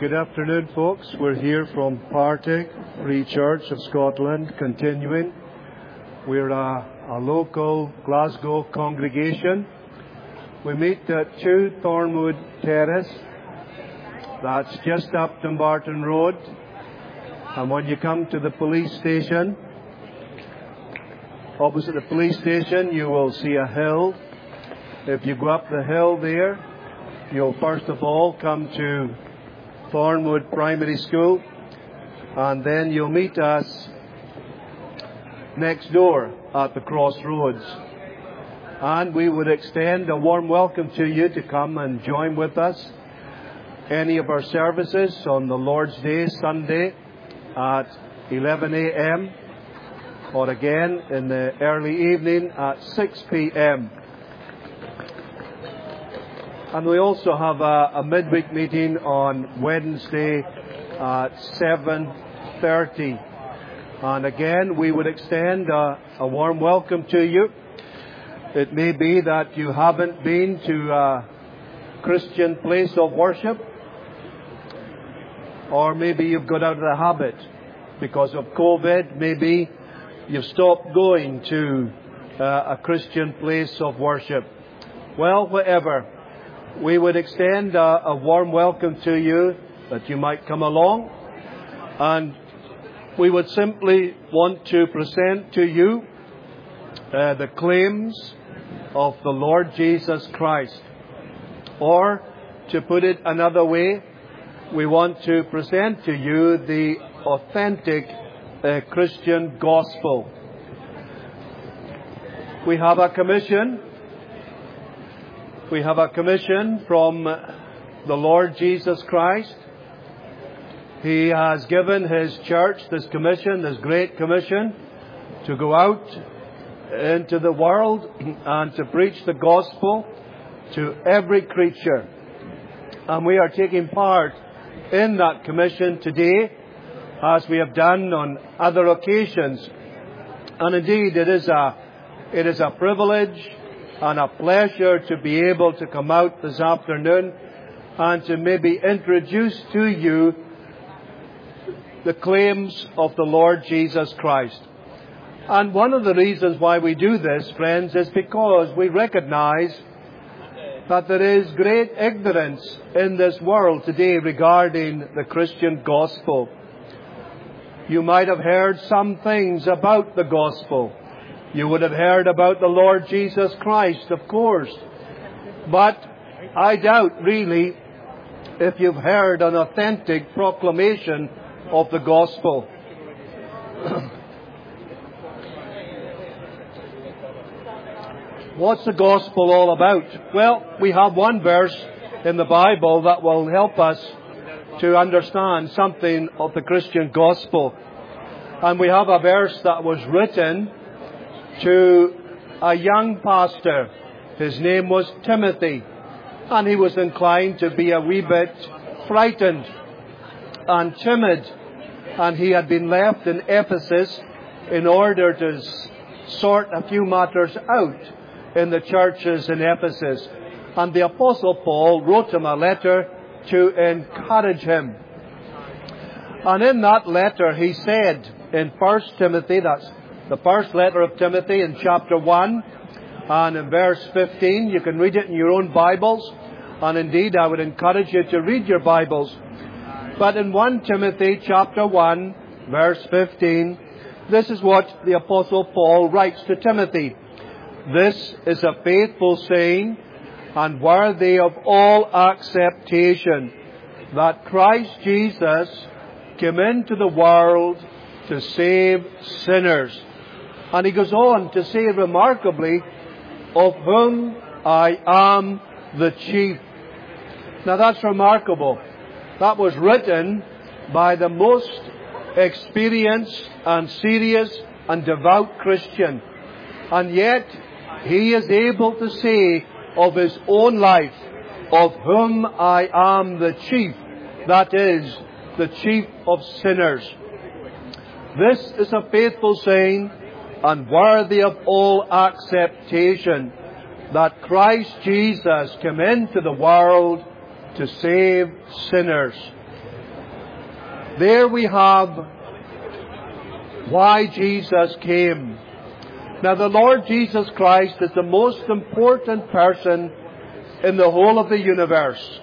Good afternoon, folks. We're here from Partick Free Church of Scotland, continuing. We're a local Glasgow congregation. We meet at 2 Thornwood Terrace. That's just up Dumbarton Road. And when you come to the police station, opposite the police station, you will see a hill. If you go up the hill there, you'll first of all come to Thornwood Primary School, and then you'll meet us next door at the crossroads. And we would extend a warm welcome to you to come and join with us any of our services on the Lord's Day, Sunday, at 11 a.m. or again in the early evening at 6 p.m. And we also have a midweek meeting on Wednesday at 7:30. And again, we would extend a warm welcome to you. It may be that you haven't been to a Christian place of worship, or maybe you've got out of the habit because of COVID. Maybe you've stopped going to a Christian place of worship. Well, whatever. We would extend a warm welcome to you, that you might come along. And we would simply want to present to you the claims of the Lord Jesus Christ. Or, to put it another way, we want to present to you the authentic Christian gospel. We have a commission. We have a commission from the Lord Jesus Christ. He has given His church this commission, this great commission, to go out into the world and to preach the gospel to every creature. And we are taking part in that commission today, as we have done on other occasions. And indeed, it is a privilege and a pleasure to be able to come out this afternoon and to maybe introduce to you the claims of the Lord Jesus Christ. And one of the reasons why we do this, friends, is because we recognize that there is great ignorance in this world today regarding the Christian gospel. You might have heard some things about the gospel. You would have heard about the Lord Jesus Christ, of course. But I doubt, really, if you've heard an authentic proclamation of the gospel. What's the gospel all about? Well, we have one verse in the Bible that will help us to understand something of the Christian gospel. And we have a verse that was written to a young pastor. His name was Timothy, and he was inclined to be a wee bit frightened and timid, and he had been left in Ephesus in order to sort a few matters out in the churches in Ephesus. And the Apostle Paul wrote him a letter to encourage him. And in that letter he said in 1 Timothy, that's the first letter of Timothy, in chapter 1 and in verse 15. You can read it in your own Bibles. And indeed, I would encourage you to read your Bibles. But in 1 Timothy chapter 1, verse 15, this is what the Apostle Paul writes to Timothy. This is a faithful saying and worthy of all acceptation, that Christ Jesus came into the world to save sinners. And he goes on to say remarkably, of whom I am the chief. Now that's remarkable. That was written by the most experienced and serious and devout Christian. And yet, he is able to say of his own life, of whom I am the chief. That is, the chief of sinners. This is a faithful saying and worthy of all acceptation, that Christ Jesus came into the world to save sinners. There we have why Jesus came. Now, the Lord Jesus Christ is the most important person in the whole of the universe.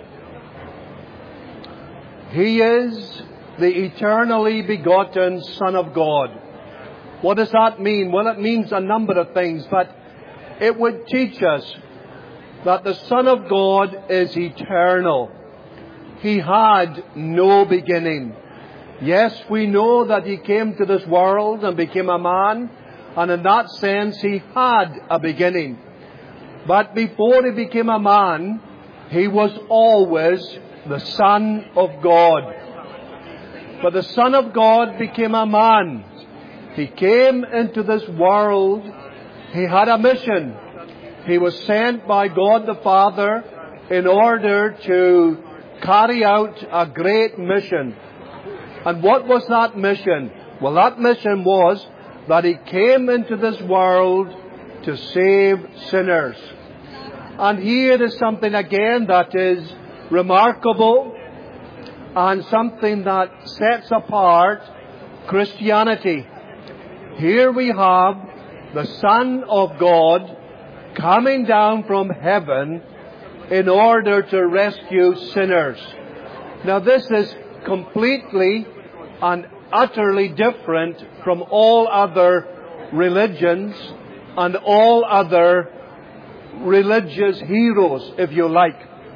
He is the eternally begotten Son of God. What does that mean? Well, it means a number of things, but it would teach us that the Son of God is eternal. He had no beginning. Yes, we know that He came to this world and became a man, and in that sense He had a beginning. But before He became a man, He was always the Son of God. But the Son of God became a man. He came into this world. He had a mission. He was sent by God the Father in order to carry out a great mission. And what was that mission? Well, that mission was that He came into this world to save sinners. And here is something again that is remarkable and something that sets apart Christianity. Here we have the Son of God coming down from heaven in order to rescue sinners. Now, this is completely and utterly different from all other religions and all other religious heroes, if you like.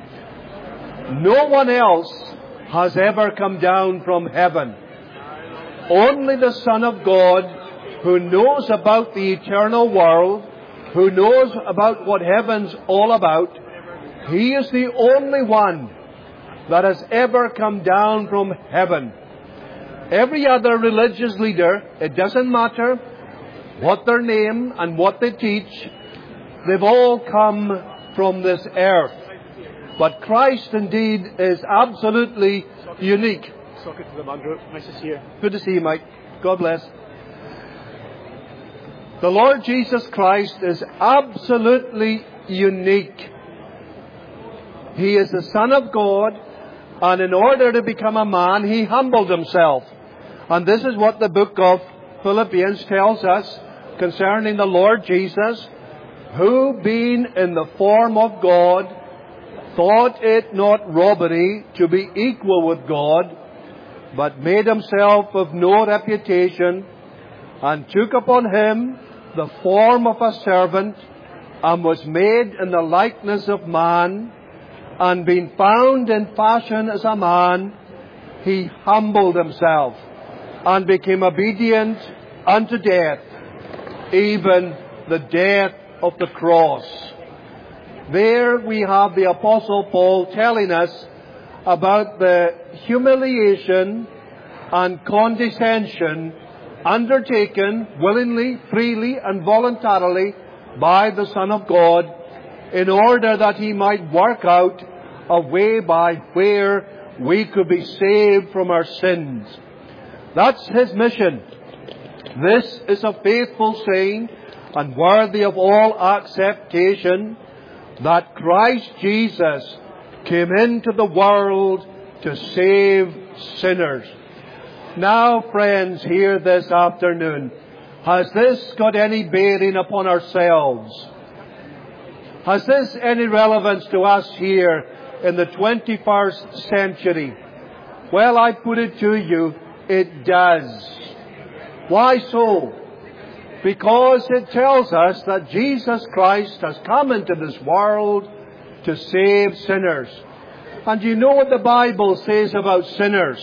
No one else has ever come down from heaven. Only the Son of God, who knows about the eternal world, who knows about what heaven's all about, He is the only one that has ever come down from heaven. Every other religious leader, it doesn't matter what their name and what they teach, they've all come from this earth. But Christ indeed is absolutely unique. Talking to them, Andrew. Nice to see you. Good to see you, Mike. God bless. The Lord Jesus Christ is absolutely unique. He is the Son of God, and in order to become a man, He humbled Himself. And this is what the book of Philippians tells us concerning the Lord Jesus, who being in the form of God, thought it not robbery to be equal with God, but made Himself of no reputation, and took upon Him the form of a servant, and was made in the likeness of man, and being found in fashion as a man, He humbled Himself, and became obedient unto death, even the death of the cross. There we have the Apostle Paul telling us about the humiliation and condescension undertaken willingly, freely, and voluntarily by the Son of God in order that He might work out a way by where we could be saved from our sins. That's His mission. This is a faithful saying and worthy of all acceptation, that Christ Jesus came into the world to save sinners. Now, friends, here this afternoon, has this got any bearing upon ourselves? Has this any relevance to us here in the 21st century? Well, I put it to you, it does. Why so? Because it tells us that Jesus Christ has come into this world to save sinners. And you know what the Bible says about sinners?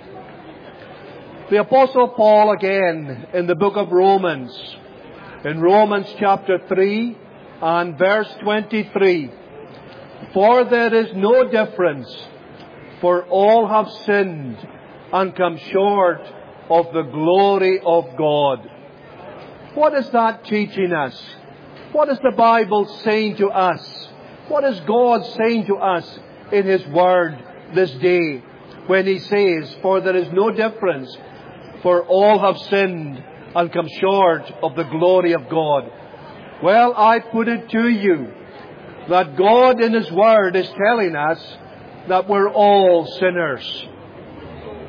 The Apostle Paul again in the book of Romans, in Romans chapter 3 and verse 23, for there is no difference, for all have sinned and come short of the glory of God. What is that teaching us? What is the Bible saying to us? What is God saying to us in His Word this day when He says, for there is no difference, for all have sinned and come short of the glory of God? Well, I put it to you that God in His Word is telling us that we're all sinners.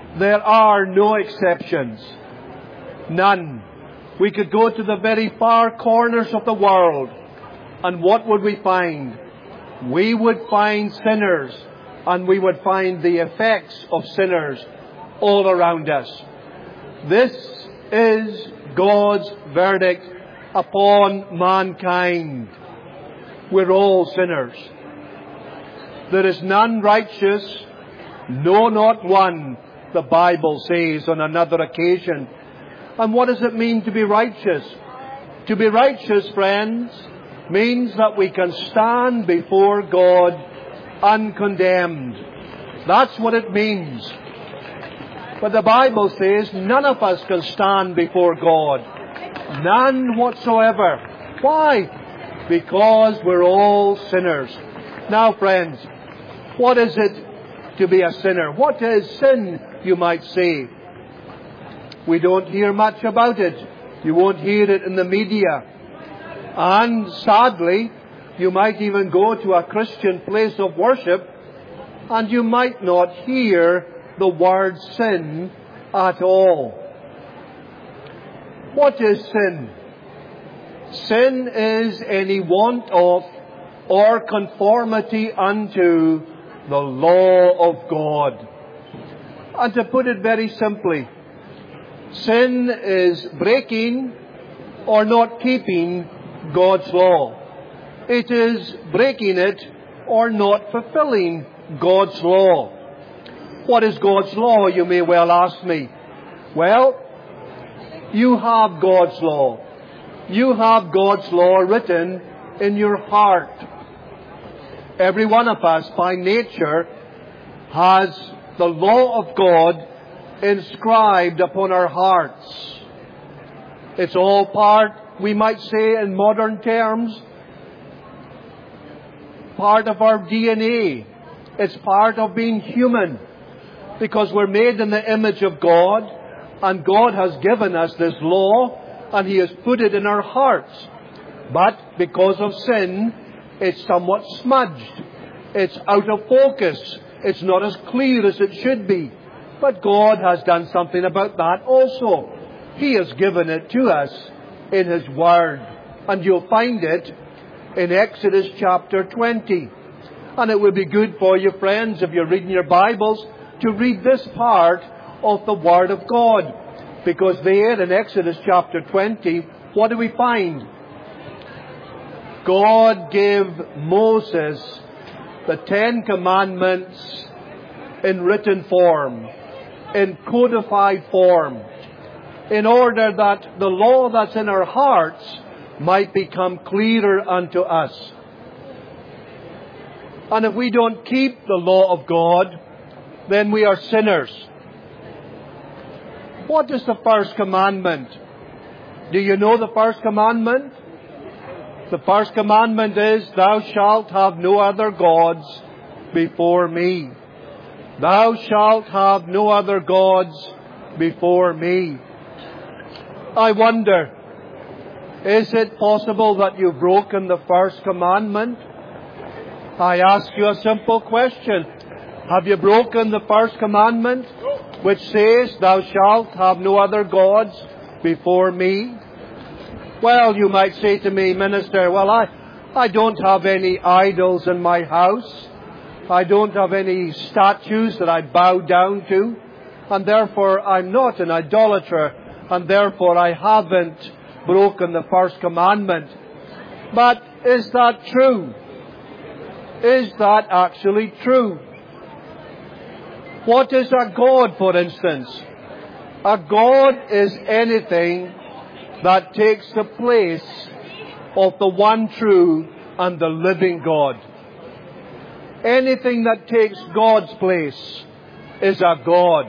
There are no exceptions. None. We could go to the very far corners of the world, and what would we find? We would find sinners, and we would find the effects of sinners all around us. This is God's verdict upon mankind. We're all sinners. There is none righteous, no, not one, the Bible says on another occasion. And what does it mean to be righteous? To be righteous, friends, means that we can stand before God uncondemned. That's what it means. But the Bible says none of us can stand before God. None whatsoever. Why? Because we're all sinners. Now, friends, what is it to be a sinner? What is sin, you might say? We don't hear much about it. You won't hear it in the media. And sadly, you might even go to a Christian place of worship and you might not hear the word sin at all. What is sin? Sin is any want of or conformity unto the law of God. And to put it very simply, sin is breaking or not keeping God's law. It is breaking it or not fulfilling God's law. What is God's law, you may well ask me? Well, you have God's law. You have God's law written in your heart. Every one of us, by nature, has the law of God inscribed upon our hearts. It's all part, we might say in modern terms, part of our DNA. It's part of being human, because we're made in the image of God, and God has given us this law, and He has put it in our hearts. But because of sin, it's somewhat smudged. It's out of focus. It's not as clear as it should be. But God has done something about that also. He has given it to us in His Word. And you'll find it in Exodus chapter 20. And it would be good for you, friends, if you're reading your Bibles, to read this part of the Word of God. Because there in Exodus chapter 20, what do we find? God gave Moses the 10 Commandments in written form, in codified form, in order that the law that's in our hearts might become clearer unto us. And if we don't keep the law of God, then we are sinners. What is the first commandment? Do you know the first commandment? The first commandment is, Thou shalt have no other gods before me. Thou shalt have no other gods before me. I wonder, is it possible that you've broken the first commandment? I ask you a simple question. Have you broken the first commandment, which says, Thou shalt have no other gods before me? Well, you might say to me, Minister, well, I don't have any idols in my house. I don't have any statues that I bow down to. And therefore, I'm not an idolater. And therefore, I haven't broken the first commandment. But is that true? Is that actually true? What is a god, for instance? A god is anything that takes the place of the one true and the living God. Anything that takes God's place is a god.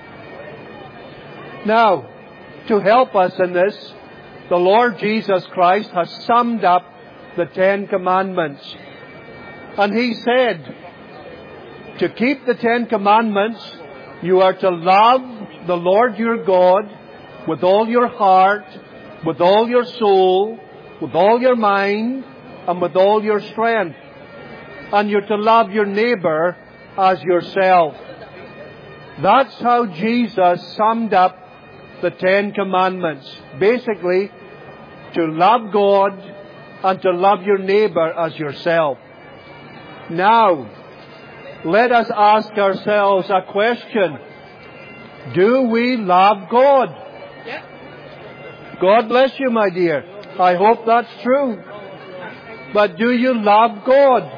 Now, to help us in this, the Lord Jesus Christ has summed up the 10 Commandments. And He said, to keep the 10 Commandments, you are to love the Lord your God with all your heart, with all your soul, with all your mind, and with all your strength. And you're to love your neighbor as yourself. That's how Jesus summed up the 10 Commandments. Basically, to love God and to love your neighbor as yourself. Now, let us ask ourselves a question. Do we love God? God bless you, my dear. I hope that's true. But do you love God?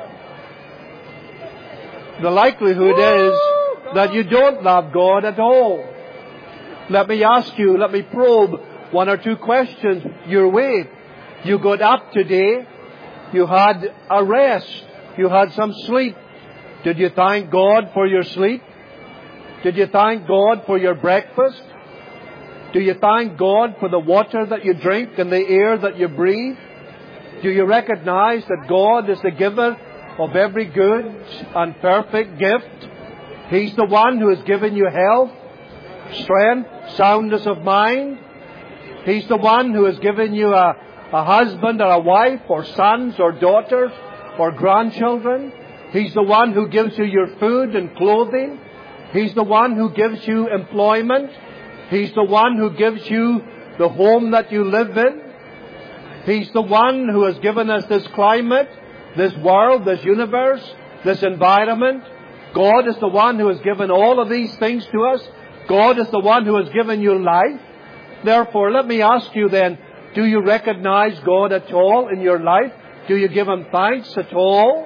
The likelihood is that you don't love God at all. Let me ask you, let me probe one or two questions your way. You got up today. You had a rest. You had some sleep. Did you thank God for your sleep? Did you thank God for your breakfast? Do you thank God for the water that you drink and the air that you breathe? Do you recognize that God is the giver of every good and perfect gift? He's the one who has given you health, strength, soundness of mind. He's the one who has given you a husband or a wife or sons or daughters or grandchildren. He's the one who gives you your food and clothing. He's the one who gives you employment. He's the one who gives you the home that you live in. He's the one who has given us this climate, this world, this universe, this environment. God is the one who has given all of these things to us. God is the one who has given you life. Therefore, let me ask you then, do you recognize God at all in your life? Do you give Him thanks at all?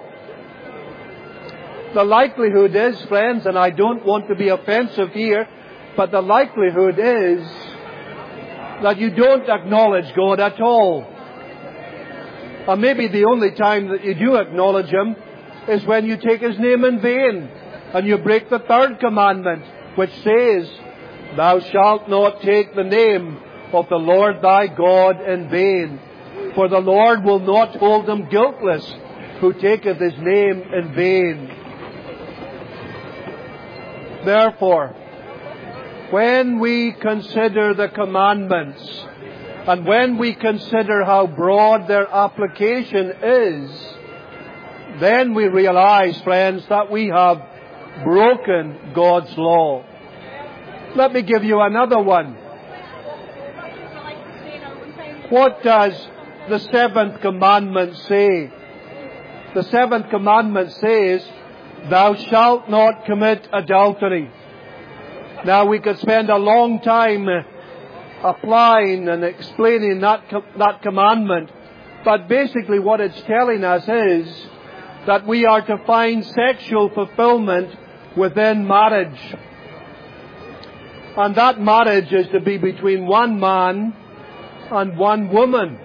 The likelihood is, friends, and I don't want to be offensive here, but the likelihood is that you don't acknowledge God at all. Or maybe the only time that you do acknowledge Him is when you take His name in vain and you break the 3rd commandment, which says, "Thou shalt not take the name of the Lord thy God in vain, for the Lord will not hold him guiltless who taketh His name in vain." Therefore, when we consider the commandments, and when we consider how broad their application is, then we realize, friends, that we have broken God's law. Let me give you another one. What does the 7th commandment say? The 7th commandment says, "Thou shalt not commit adultery." Now, we could spend a long time applying and explaining that commandment, but basically what it's telling us is that we are to find sexual fulfillment within marriage. And that marriage is to be between one man and one woman.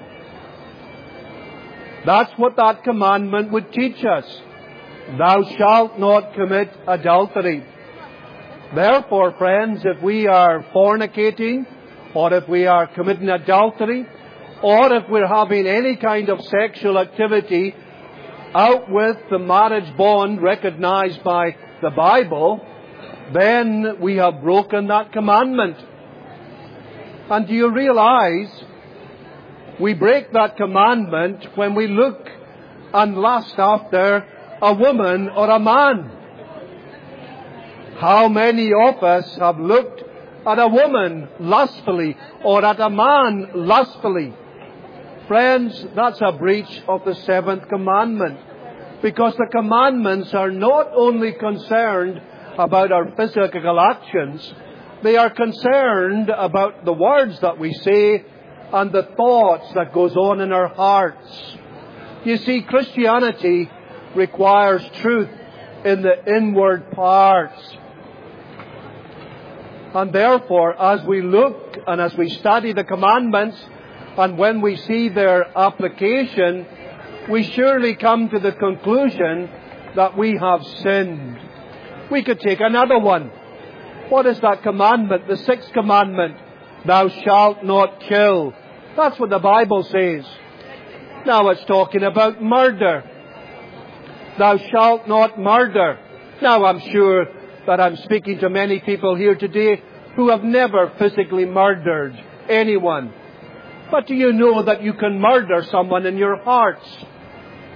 That's what that commandment would teach us. Thou shalt not commit adultery. Therefore, friends, if we are fornicating, or if we are committing adultery, or if we're having any kind of sexual activity out with the marriage bond recognized by the Bible, then we have broken that commandment. And do you realize we break that commandment when we look and lust after a woman or a man? How many of us have looked at a woman lustfully or at a man lustfully? Friends, that's a breach of the 7th commandment. Because the commandments are not only concerned about our physical actions, they are concerned about the words that we say and the thoughts that goes on in our hearts. You see, Christianity requires truth in the inward parts. And therefore, as we look and as we study the commandments, and when we see their application, we surely come to the conclusion that we have sinned. We could take another one. What is that commandment? The 6th commandment. Thou shalt not kill. That's what the Bible says. Now it's talking about murder. Thou shalt not murder. Now I'm sure that I'm speaking to many people here today who have never physically murdered anyone. But do you know that you can murder someone in your hearts?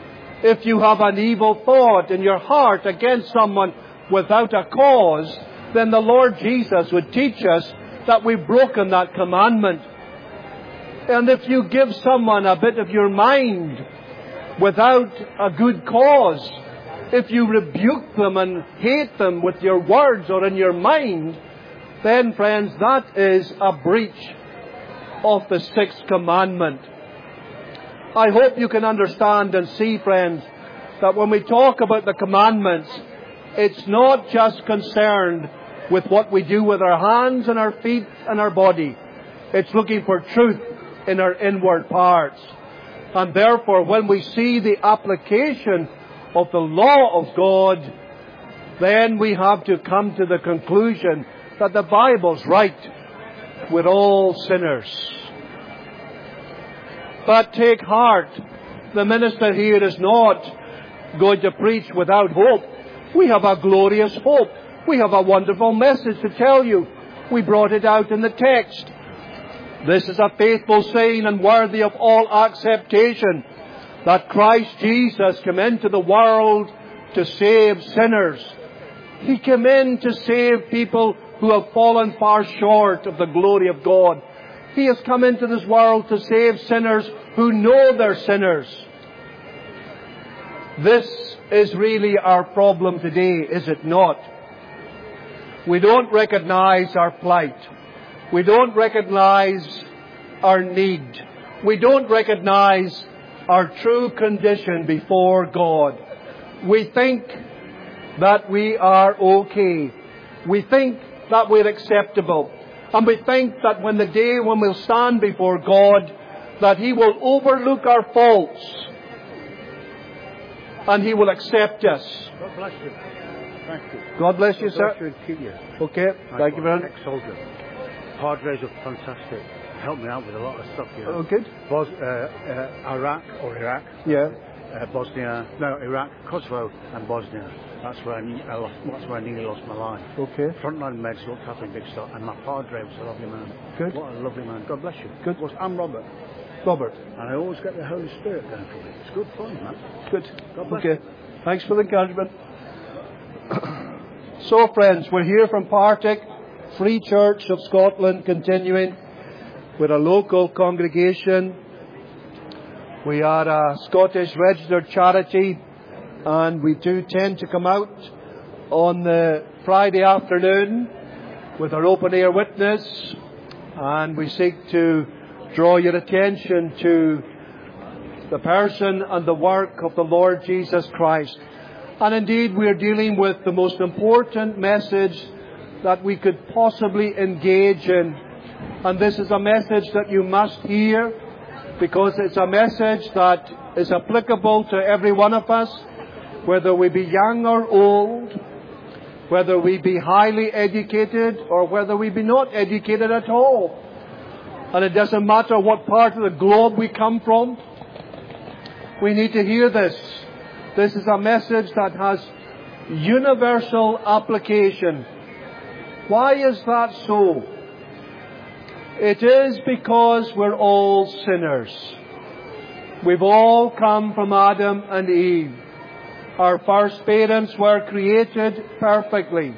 If you have an evil thought in your heart against someone without a cause, then the Lord Jesus would teach us that we've broken that commandment. And if you give someone a bit of your mind without a good cause, if you rebuke them and hate them with your words or in your mind, then, friends, that is a breach of the sixth commandment. I hope you can understand and see, friends, that when we talk about the commandments, it's not just concerned with what we do with our hands and our feet and our body. It's looking for truth in our inward parts. And therefore, when we see the application of the law of God, then we have to come to the conclusion that the Bible's right. We're all sinners. But take heart, the minister here is not going to preach without hope. We have a glorious hope. We have a wonderful message to tell you. We brought it out in the text. This is a faithful saying and worthy of all acceptation, that Christ Jesus came into the world to save sinners. He came in to save people who have fallen far short of the glory of God. He has come into this world to save sinners who know they're sinners. This is really our problem today, is it not? We don't recognize our plight. We don't recognize our need. We don't recognize our true condition before God. We think that we are okay. We think that we're acceptable. And we think that when the day when we'll stand before God, that He will overlook our faults and He will accept us. God bless you. Thank you. God bless you, sir. God bless you and keep you. Okay, thank you very much. Ex-soldier. Padres are fantastic. Helped me out with a lot of stuff, you know. Oh, good. Iraq. Yeah. Bosnia, no, Iraq, Kosovo and Bosnia. That's where I nearly lost my life. Okay. Frontline meds looked after big stuff, and my padre was a lovely man. Good. What a lovely man. God bless you. Good. I'm Robert. Robert. And I always get the Holy Spirit going for me. It's good fun, man. Good. God bless Okay. you. Thanks for the encouragement. So, friends, we're here from Partick, Free Church of Scotland, continuing with a local congregation. We are a Scottish registered charity, and we do tend to come out on the Friday afternoon with our open air witness, and we seek to draw your attention to the person and the work of the Lord Jesus Christ. And indeed, we are dealing with the most important message that we could possibly engage in. And this is a message that you must hear, because it's a message that is applicable to every one of us, whether we be young or old, whether we be highly educated or whether we be not educated at all. And it doesn't matter what part of the globe we come from. We need to hear this. This is a message that has universal application. Why is that so? It is because we're all sinners. We've all come from Adam and Eve. Our first parents were created perfectly.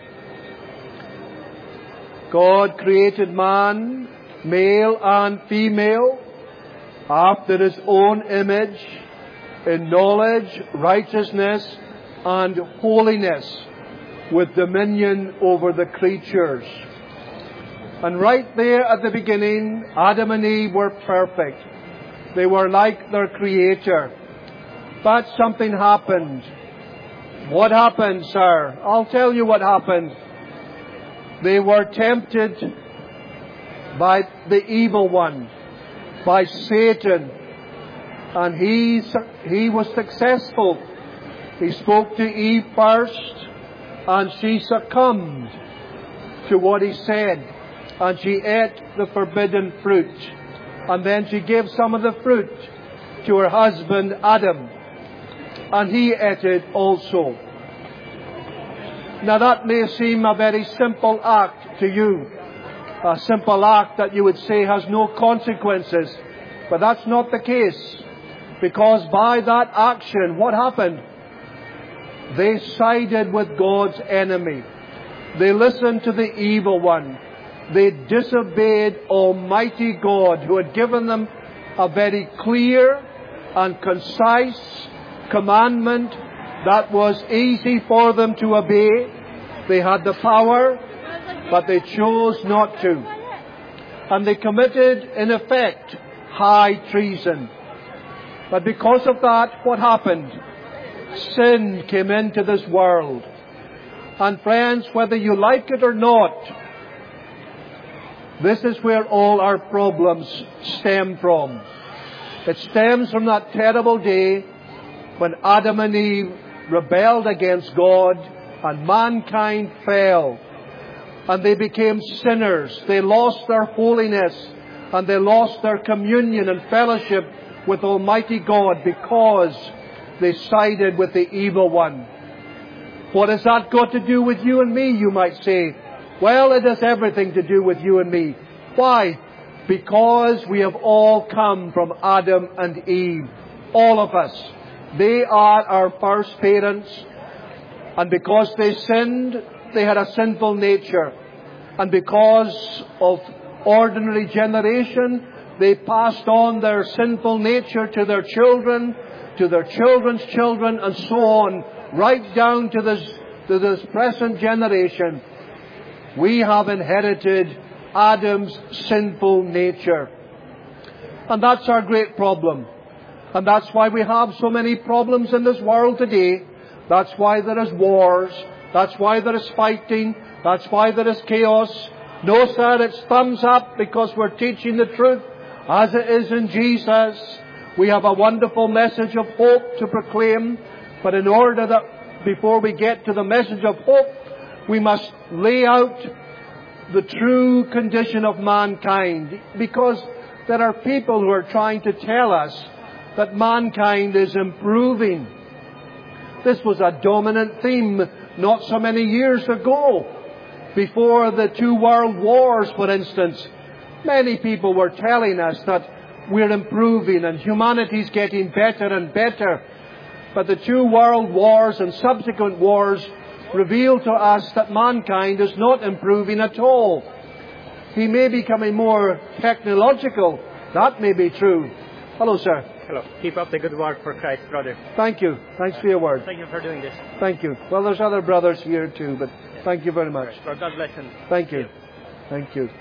God created man, male and female, after His own image, in knowledge, righteousness, and holiness, with dominion over the creatures. And right there at the beginning, Adam and Eve were perfect. They were like their Creator. But something happened. What happened, sir? I'll tell you what happened. They were tempted by the evil one, by Satan. And he was successful. He spoke to Eve first, and she succumbed to what he said. And she ate the forbidden fruit. And then she gave some of the fruit to her husband Adam. And he ate it also. Now that may seem a very simple act to you. A simple act that you would say has no consequences. But that's not the case. Because by that action, what happened? They sided with God's enemy. They listened to the evil one. They disobeyed Almighty God, who had given them a very clear and concise commandment that was easy for them to obey. They had the power, but they chose not to. And they committed, in effect, high treason. But because of that, what happened? Sin came into this world. And friends, whether you like it or not, this is where all our problems stem from. It stems from that terrible day when Adam and Eve rebelled against God and mankind fell. And they became sinners. They lost their holiness and they lost their communion and fellowship with Almighty God because they sided with the evil one. What has that got to do with you and me, you might say? Well, it has everything to do with you and me. Why? Because we have all come from Adam and Eve. All of us. They are our first parents. And because they sinned, they had a sinful nature. And because of ordinary generation, they passed on their sinful nature to their children, to their children's children, and so on, right down to this present generation. We have inherited Adam's sinful nature. And that's our great problem. And that's why we have so many problems in this world today. That's why there is wars. That's why there is fighting. That's why there is chaos. No, sir, it's thumbs up because we're teaching the truth as it is in Jesus. We have a wonderful message of hope to proclaim. But in order that before we get to the message of hope, we must lay out the true condition of mankind. Because there are people who are trying to tell us that mankind is improving. This was a dominant theme not so many years ago. Before the 2 world wars, for instance, many people were telling us that we're improving and humanity's getting better and better. But the 2 world wars and subsequent wars reveal to us that mankind is not improving at all. He may be becoming more technological. That may be true. Hello, sir. Hello. Keep up the good work for Christ, brother. Thank you. Thanks for your word. Thank you for doing this. Thank you. Well, there's other brothers here too, but thank you very much. Lord God bless him. Thank you. Thank you.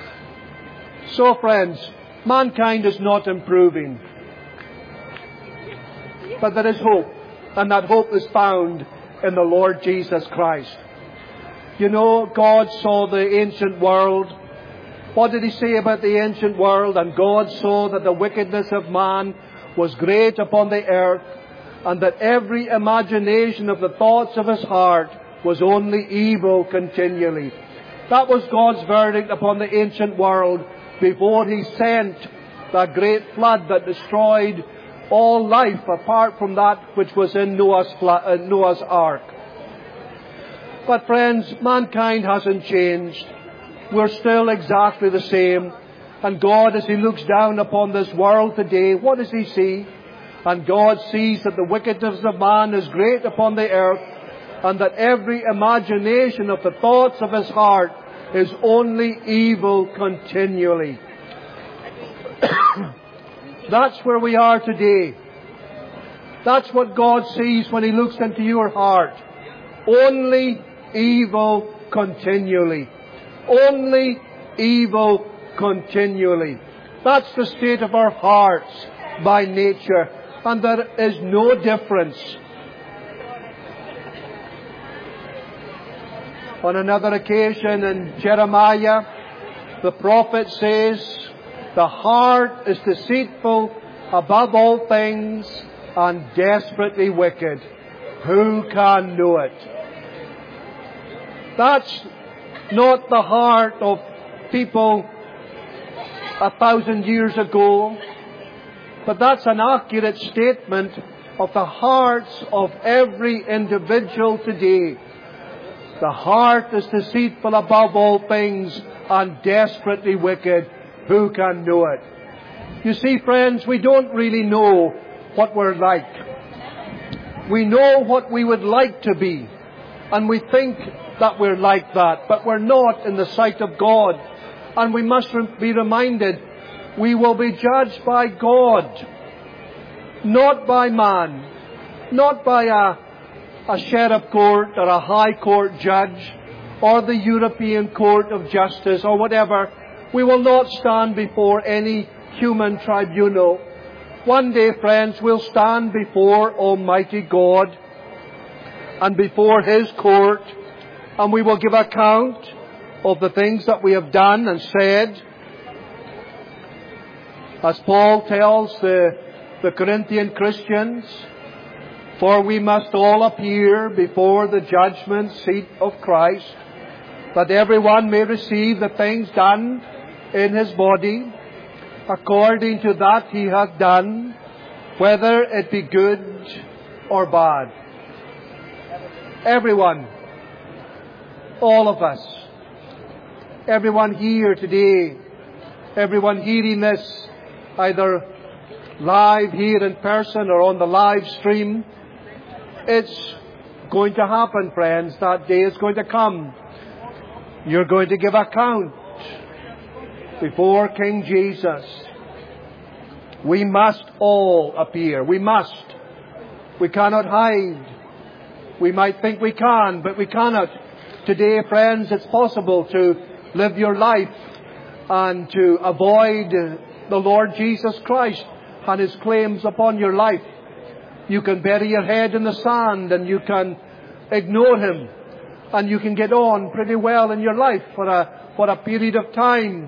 So, friends, mankind is not improving. But there is hope. And that hope is found in the Lord Jesus Christ. You know, God saw the ancient world. What did He say about the ancient world? And God saw that the wickedness of man was great upon the earth, and that every imagination of the thoughts of his heart was only evil continually. That was God's verdict upon the ancient world before He sent that great flood that destroyed all life apart from that which was in Noah's ark. But friends, mankind hasn't changed. We're still exactly the same. And God, as He looks down upon this world today, what does He see? And God sees that the wickedness of man is great upon the earth, and that every imagination of the thoughts of his heart is only evil continually. That's where we are today. That's what God sees when He looks into your heart. Only evil continually. Only evil continually. That's the state of our hearts by nature. And there is no difference. On another occasion in Jeremiah, the prophet says, the heart is deceitful above all things and desperately wicked. Who can know it? That's not the heart of people 1,000 years ago, but that's an accurate statement of the hearts of every individual today. The heart is deceitful above all things and desperately wicked. Who can know it? You see, friends, we don't really know what we're like. We know what we would like to be. And we think that we're like that, but we're not in the sight of God. And we must be reminded, we will be judged by God, not by man, not by a sheriff court or a high court judge or the European Court of Justice or whatever. We will not stand before any human tribunal. One day, friends, we'll stand before Almighty God and before His court, and we will give account of the things that we have done and said. As Paul tells the Corinthian Christians, for we must all appear before the judgment seat of Christ, that everyone may receive the things done in his body, according to that he hath done, whether it be good or bad. Everyone, all of us, everyone here today, everyone hearing this, either live here in person or on the live stream, it's going to happen, friends. That day is going to come. You're going to give account before King Jesus. We must all appear. We must. We cannot hide. We might think we can, but we cannot. Today, friends, it's possible to live your life and to avoid the Lord Jesus Christ and His claims upon your life. You can bury your head in the sand and you can ignore Him, and you can get on pretty well in your life for a period of time.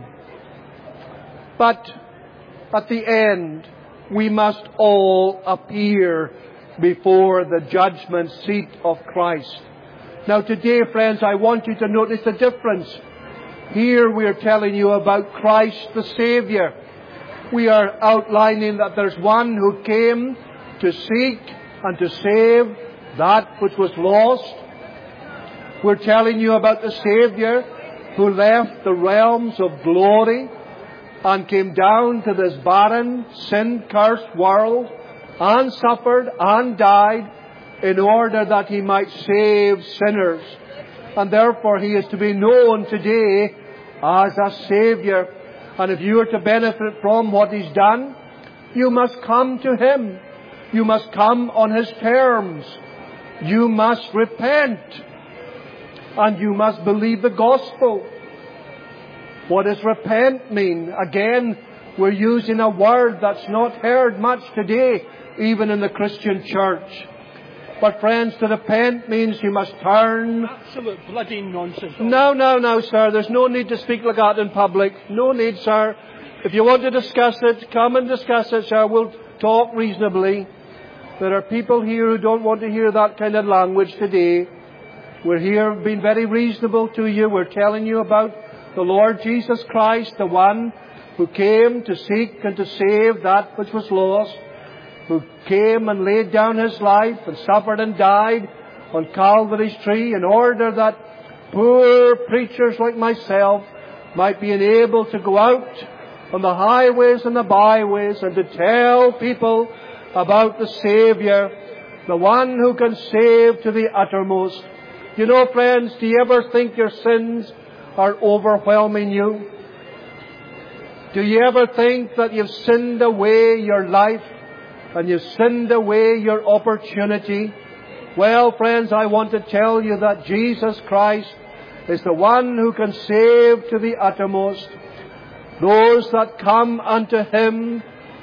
But at the end, we must all appear before the judgment seat of Christ. Now today, friends, I want you to notice the difference. Here we are telling you about Christ the Saviour. We are outlining that there's one who came to seek and to save that which was lost. We're telling you about the Saviour who left the realms of glory and came down to this barren, sin-cursed world and suffered and died in order that He might save sinners. And therefore He is to be known today as a Saviour. And if you are to benefit from what He's done, you must come to Him. You must come on His terms. You must repent. And you must believe the gospel. What does repent mean? Again, we're using a word that's not heard much today, even in the Christian church. But friends, to repent means you must turn. Absolute bloody nonsense. No, sir. There's no need to speak like that in public. No need, sir. If you want to discuss it, come and discuss it, sir. We'll talk reasonably. There are people here who don't want to hear that kind of language today. We're here being very reasonable to you. We're telling you about the Lord Jesus Christ, the one who came to seek and to save that which was lost, who came and laid down His life and suffered and died on Calvary's tree in order that poor preachers like myself might be enabled to go out on the highways and the byways and to tell people about the Saviour, the one who can save to the uttermost. You know, friends, do you ever think your sins are overwhelming you? Do you ever think that you've sinned away your life and you've sinned away your opportunity? Well, friends, I want to tell you that Jesus Christ is the one who can save to the uttermost those that come unto Him,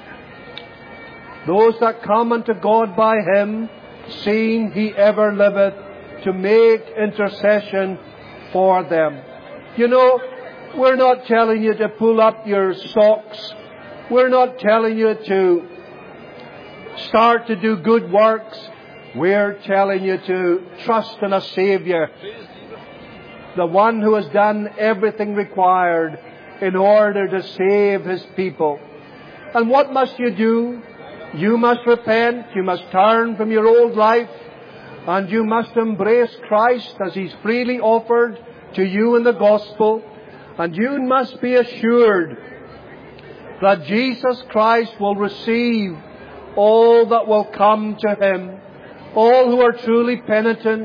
those that come unto God by Him, seeing He ever liveth to make intercession for them. You know, we're not telling you to pull up your socks. We're not telling you to start to do good works. We're telling you to trust in a Saviour, the one who has done everything required in order to save His people. And what must you do? You must repent. You must turn from your old life. And you must embrace Christ as He's freely offered to you in the gospel. And you must be assured that Jesus Christ will receive all that will come to Him. All who are truly penitent,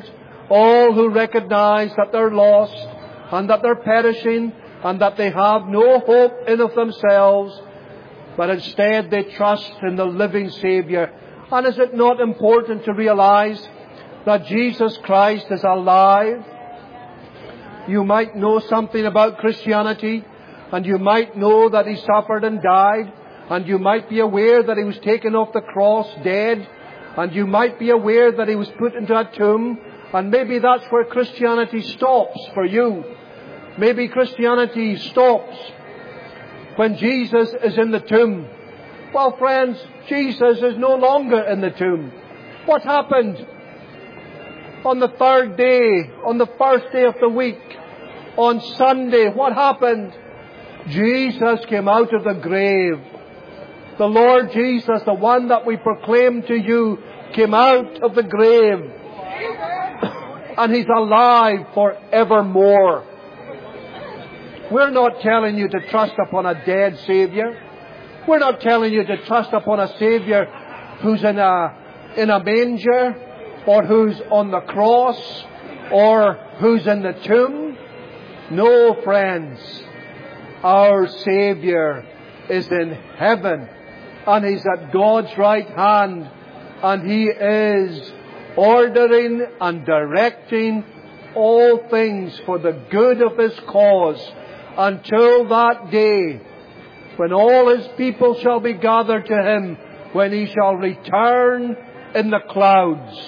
all who recognize that they're lost and that they're perishing and that they have no hope in of themselves, but instead they trust in the living Saviour. And is it not important to realize that Jesus Christ is alive? You might know something about Christianity, and you might know that He suffered and died, and you might be aware that He was taken off the cross dead, and you might be aware that He was put into a tomb, and maybe that's where Christianity stops for you. Maybe Christianity stops when Jesus is in the tomb. Well, friends, Jesus is no longer in the tomb. What happened? On the third day, on the first day of the week, on Sunday, what happened? Jesus came out of the grave. The Lord Jesus, the one that we proclaim to you, came out of the grave. And He's alive forevermore. We're not telling you to trust upon a dead Saviour. We're not telling you to trust upon a Saviour who's in a manger, or who's on the cross, or who's in the tomb. No, friends. Our Saviour is in heaven, and He's at God's right hand, and He is ordering and directing all things for the good of His cause until that day when all His people shall be gathered to Him, when He shall return in the clouds.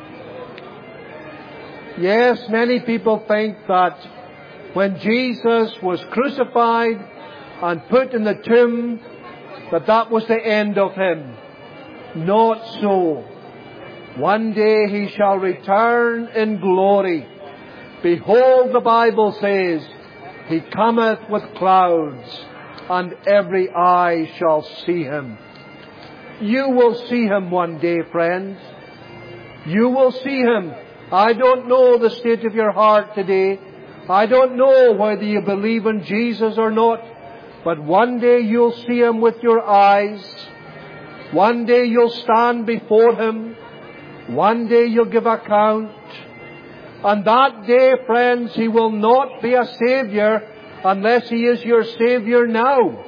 Yes, many people think that when Jesus was crucified and put in the tomb, that was the end of Him. Not so. One day He shall return in glory. Behold, the Bible says, He cometh with clouds, and every eye shall see Him. You will see Him one day, friends. You will see Him. I don't know the state of your heart today. I don't know whether you believe in Jesus or not. But one day you'll see Him with your eyes. One day you'll stand before Him. One day you'll give account. And that day, friends, He will not be a Saviour unless He is your Saviour now.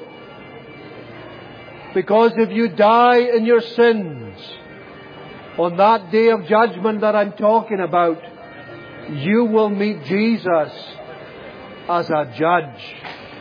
Because if you die in your sins, on that day of judgment that I'm talking about, you will meet Jesus as a judge.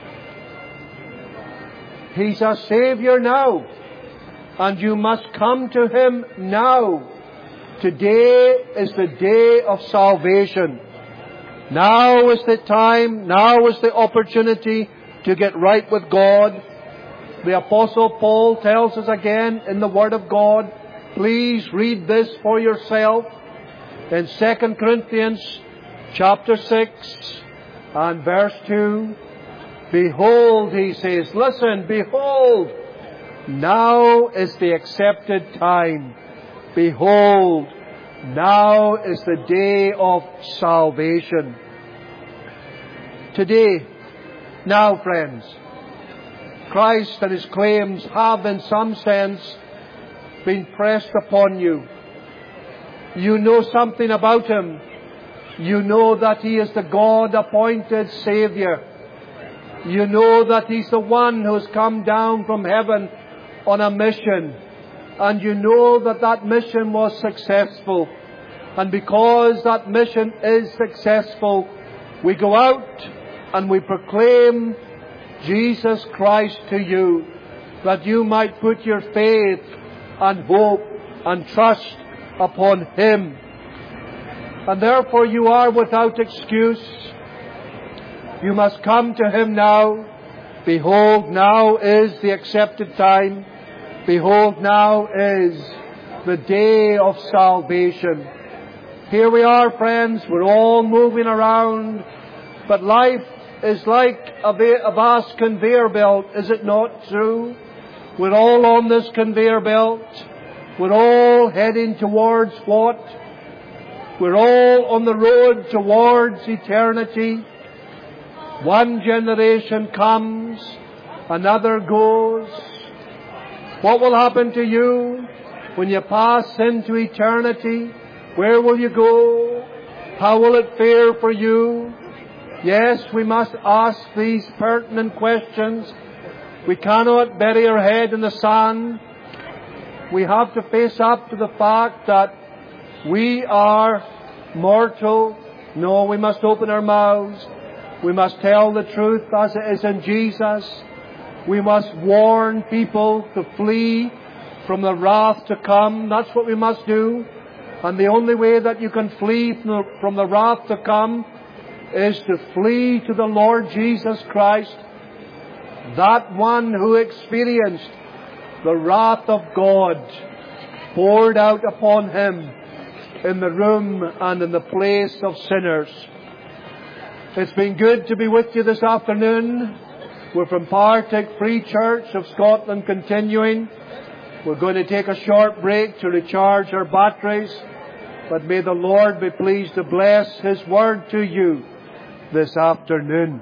He's a Saviour now, and you must come to Him now. Today is the day of salvation. Now is the time, now is the opportunity to get right with God. The Apostle Paul tells us again in the Word of God. Please read this for yourself. In 2 Corinthians chapter 6 and verse 2. Behold, he says, listen, behold, now is the accepted time. Behold, now is the day of salvation. Today, now friends, Christ and His claims have in some sense been pressed upon you. You know something about Him. You know that He is the God-appointed Saviour. You know that He's the one who's come down from heaven on a mission. And you know that that mission was successful. And because that mission is successful, we go out and we proclaim Jesus Christ to you, that you might put your faith and hope and trust upon Him. And therefore you are without excuse. You must come to Him now. Behold, now is the accepted time. Behold, now is the day of salvation. Here we are, friends. We're all moving around. But life is like a vast conveyor belt. Is it not true? We're all on this conveyor belt. We're all heading towards what? We're all on the road towards eternity. One generation comes, another goes. What will happen to you when you pass into eternity? Where will you go? How will it fare for you? Yes, we must ask these pertinent questions. We cannot bury our head in the sand. We have to face up to the fact that we are mortal. No, we must open our mouths. We must tell the truth as it is in Jesus. We must warn people to flee from the wrath to come. That's what we must do. And the only way that you can flee from the wrath to come is to flee to the Lord Jesus Christ, that one who experienced the wrath of God poured out upon Him in the room and in the place of sinners. It's been good to be with you this afternoon. We're from Partick Free Church of Scotland continuing. We're going to take a short break to recharge our batteries. But may the Lord be pleased to bless His Word to you this afternoon.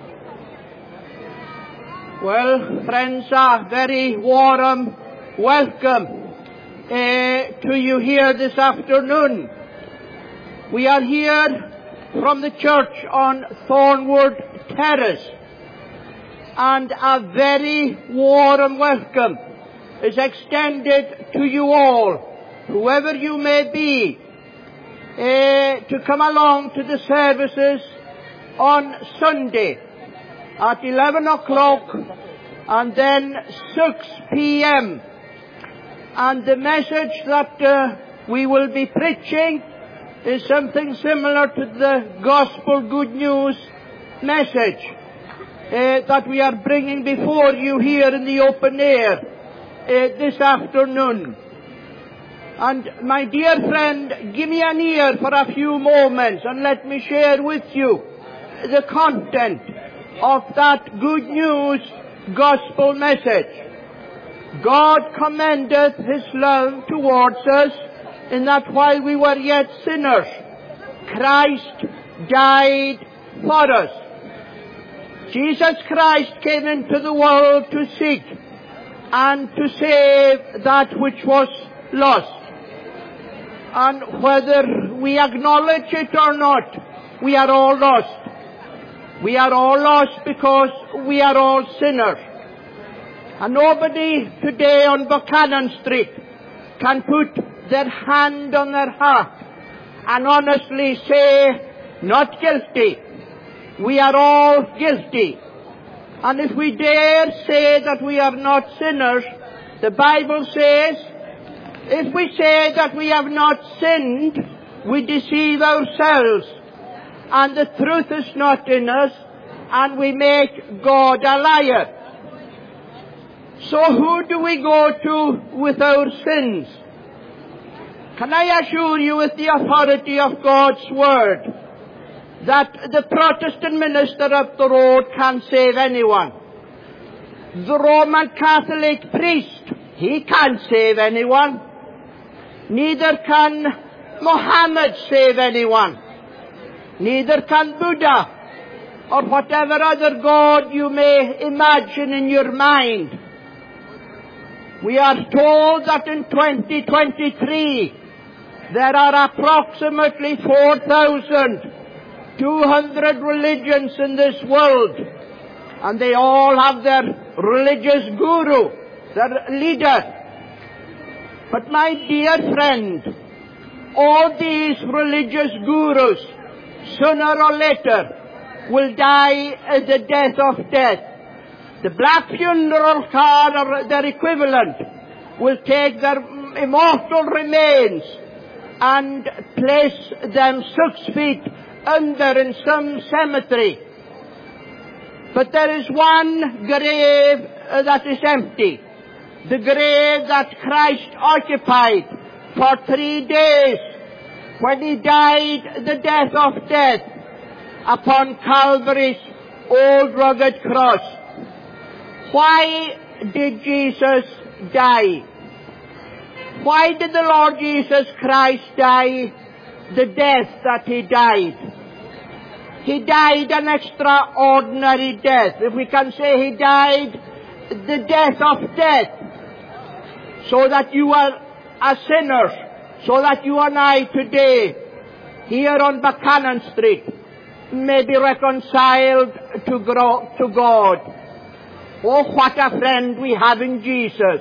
Well, friends, a very warm welcome to you here this afternoon. We are here from the church on Thornwood Terrace, and a very warm welcome is extended to you all, whoever you may be, to come along to the services on Sunday at 11 o'clock and then 6 p.m. And the message that we will be preaching is something similar to the Gospel Good News message that we are bringing before you here in the open air this afternoon. And my dear friend, give me an ear for a few moments and let me share with you the content of that good news gospel message. God commendeth His love towards us in that while we were yet sinners, Christ died for us. Jesus Christ came into the world to seek and to save that which was lost. And whether we acknowledge it or not, we are all lost. We are all lost because we are all sinners. And nobody today on Buchanan Street can put their hand on their heart and honestly say, not guilty. We are all guilty. And if we dare say that we are not sinners, the Bible says, if we say that we have not sinned, we deceive ourselves, and the truth is not in us, and we make God a liar. So who do we go to with our sins? Can I assure you with the authority of God's Word that the Protestant minister up the road can't save anyone? The Roman Catholic priest, he can't save anyone. Neither can Mohammed save anyone. Neither can Buddha or whatever other god you may imagine in your mind. We are told that in 2023 there are approximately 4,200 religions in this world, and they all have their religious guru, their leader. But my dear friend, all these religious gurus, sooner or later, will die the death of death. The black funeral car or their equivalent will take their immortal remains and place them 6 feet under in some cemetery. But there is one grave that is empty. The grave that Christ occupied for 3 days when He died the death of death upon Calvary's old rugged cross. Why did Jesus die? Why did the Lord Jesus Christ die the death that He died? He died an extraordinary death. If we can say He died the death of death, so that you are a sinner, so that you and I today here on Buchanan Street may be reconciled to God. Oh, what a friend we have in Jesus.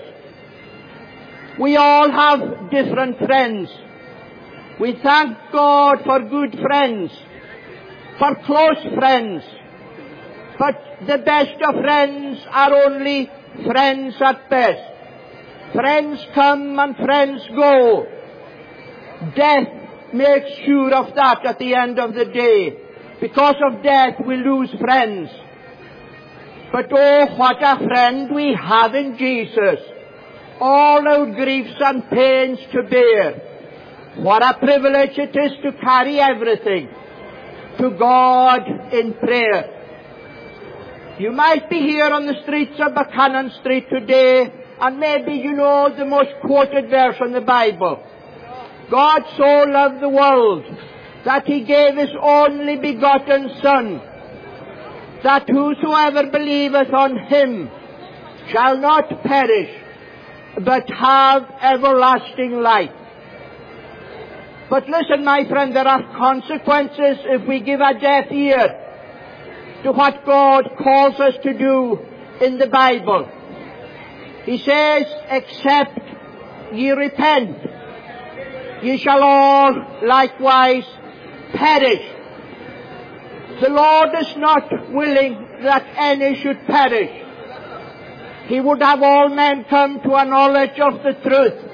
We all have different friends. We thank God for good friends, for close friends. But the best of friends are only friends at best. Friends come and friends go. Death makes sure of that at the end of the day. Because of death we lose friends. But oh, what a friend we have in Jesus. All our griefs and pains to bear. What a privilege it is to carry everything to God in prayer. You might be here on the streets of Buchanan Street today, and maybe you know the most quoted verse in the Bible. God so loved the world that he gave his only begotten Son, that whosoever believeth on him shall not perish, but have everlasting life. But listen, my friend, there are consequences if we give a deaf ear to what God calls us to do in the Bible. He says, except ye repent, ye shall all likewise perish. The Lord is not willing that any should perish. He would have all men come to a knowledge of the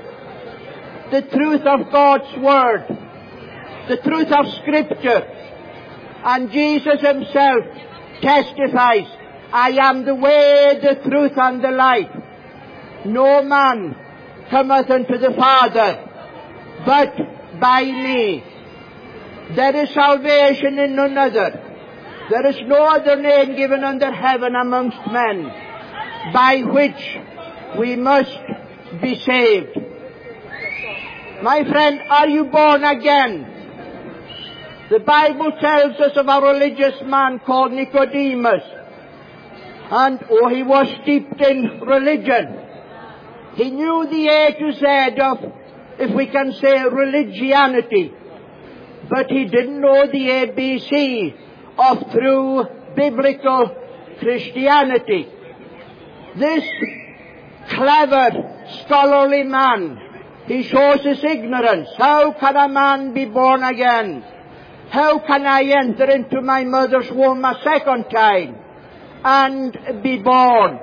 truth of God's Word, the truth of Scripture. And Jesus himself testifies, I am the way, the truth, and the life. No man cometh unto the Father but by me. There is salvation in none other. There is no other name given under heaven amongst men by which we must be saved. My friend, are you born again? The Bible tells us of a religious man called Nicodemus. And, he was steeped in religion. He knew the A to Z of, if we can say, religianity. But he didn't know the ABC of true biblical Christianity. This clever, scholarly man, he shows his ignorance. How can a man be born again? How can I enter into my mother's womb a second time and be born?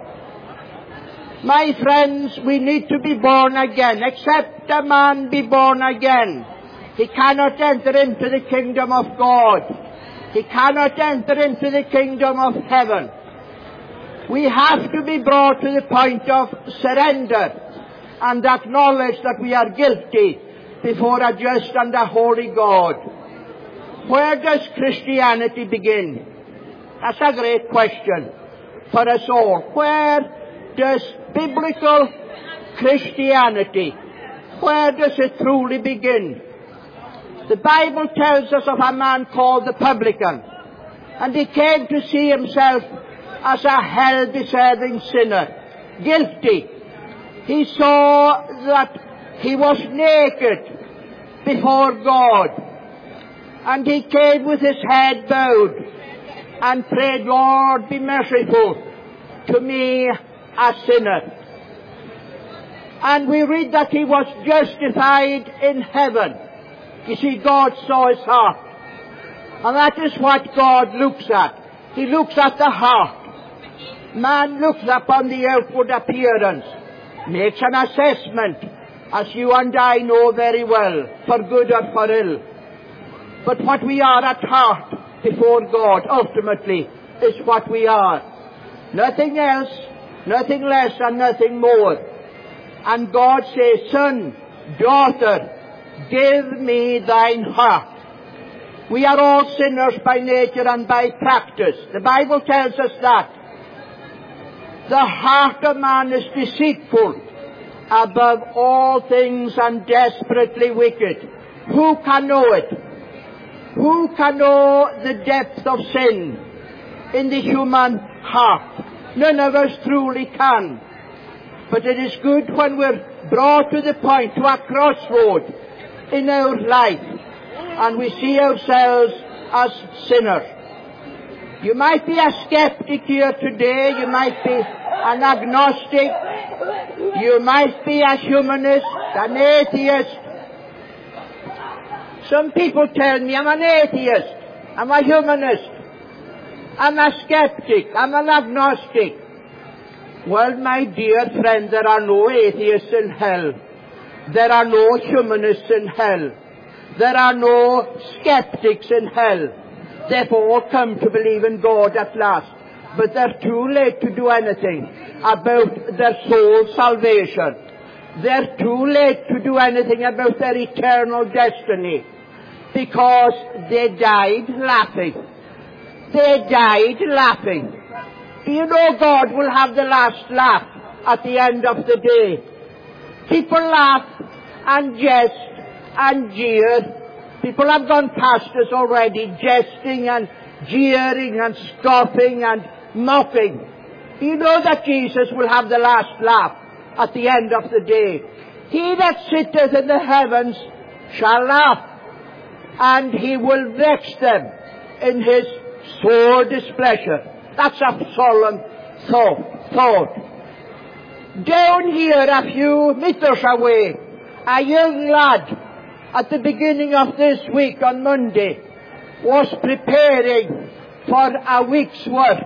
My friends, we need to be born again. Except a man be born again, he cannot enter into the kingdom of God. He cannot enter into the kingdom of heaven. We have to be brought to the point of surrender and acknowledge that we are guilty before a just and a holy God. Where does Christianity begin? That's a great question for us all. Where does biblical Christianity, where does it truly begin? The Bible tells us of a man called the publican, and he came to see himself as a hell-deserving sinner, guilty. He saw that he was naked before God, and he came with his head bowed and prayed, Lord, be merciful to me, a sinner. And we read that he was justified in heaven. You see, God saw his heart. And that is what God looks at. He looks at the heart. Man looks upon the outward appearance, makes an assessment, as you and I know very well, for good or for ill. But what we are at heart before God, ultimately, is what we are. Nothing else, nothing less, and nothing more. And God says, Son, daughter, give me thine heart. We are all sinners by nature and by practice. The Bible tells us that. The heart of man is deceitful above all things and desperately wicked. Who can know it? Who can know the depth of sin in the human heart? None of us truly can. But it is good when we're brought to the point, to a crossroad in our life, and we see ourselves as sinners. You might be a skeptic here today, you might be an agnostic, you might be a humanist, an atheist. Some people tell me I'm an atheist, I'm a humanist, I'm a skeptic, I'm an agnostic. Well, my dear friend, there are no atheists in hell. There are no humanists in hell. There are no skeptics in hell. They've all come to believe in God at last. But they're too late to do anything about their soul's salvation. They're too late to do anything about their eternal destiny. Because they died laughing. They died laughing. Do you know God will have the last laugh at the end of the day? People laugh and jest and jeer. People have gone past us already, jesting and jeering and scoffing and mocking. Do you know that Jesus will have the last laugh at the end of the day? He that sitteth in the heavens shall laugh, and he will vex them in his sore displeasure. That's a solemn thought. Down here, a few meters away, a young lad at the beginning of this week on Monday was preparing for a week's work.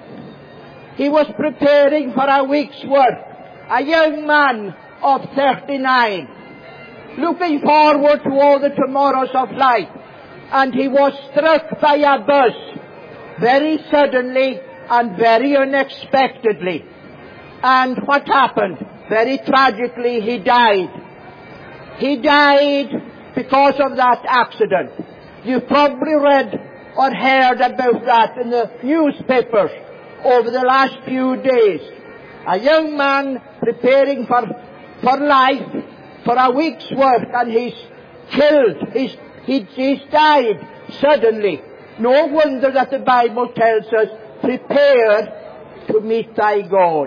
He was preparing for a week's work. A young man of 39, looking forward to all the tomorrows of life. And he was struck by a bus very suddenly and very unexpectedly. And what happened? Very tragically, he died. He died because of that accident. You've probably read or heard about that in the newspapers over the last few days. A young man preparing for life, for a week's work, and he's killed. He's died suddenly. No wonder that the Bible tells us, prepare to meet thy God.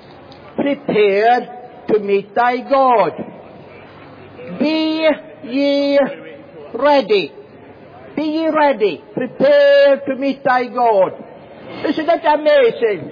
Prepare to meet thy God. Be ye ready. Be ye ready. Prepare to meet thy God. Isn't it amazing?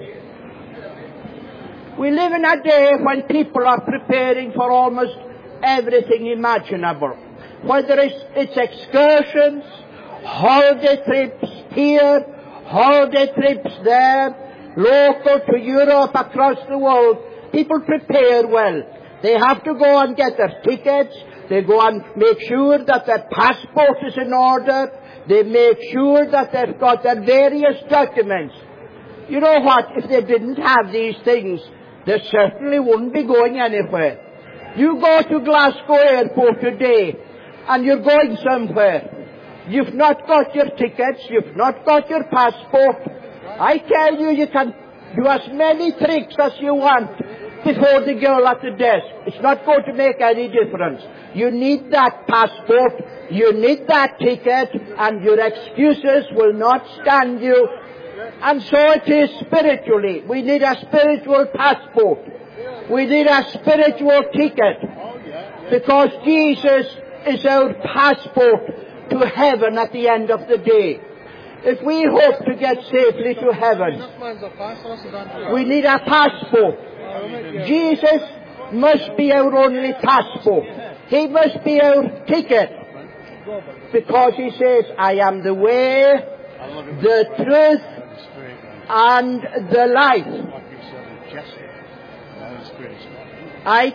We live in a day when people are preparing for almost everything imaginable. Whether it's excursions, holiday trips here, holiday trips there, local to Europe, across the world, people prepare well. They have to go and get their tickets. They go and make sure that their passport is in order. They make sure that they've got their various documents. You know what? If they didn't have these things, they certainly wouldn't be going anywhere. You go to Glasgow Airport today, and you're going somewhere. You've not got your tickets, you've not got your passport. I tell you, you can do as many tricks as you want before the girl at the desk. It's not going to make any difference. You need that passport, you need that ticket, and your excuses will not stand you. And so it is spiritually. We need a spiritual passport. We need a spiritual ticket. Because Jesus is our passport to heaven at the end of the day. If we hope to get safely to heaven, we need a passport. Jesus must be our only passport. He must be our ticket. Because he says, I am the way, the truth, and the life. I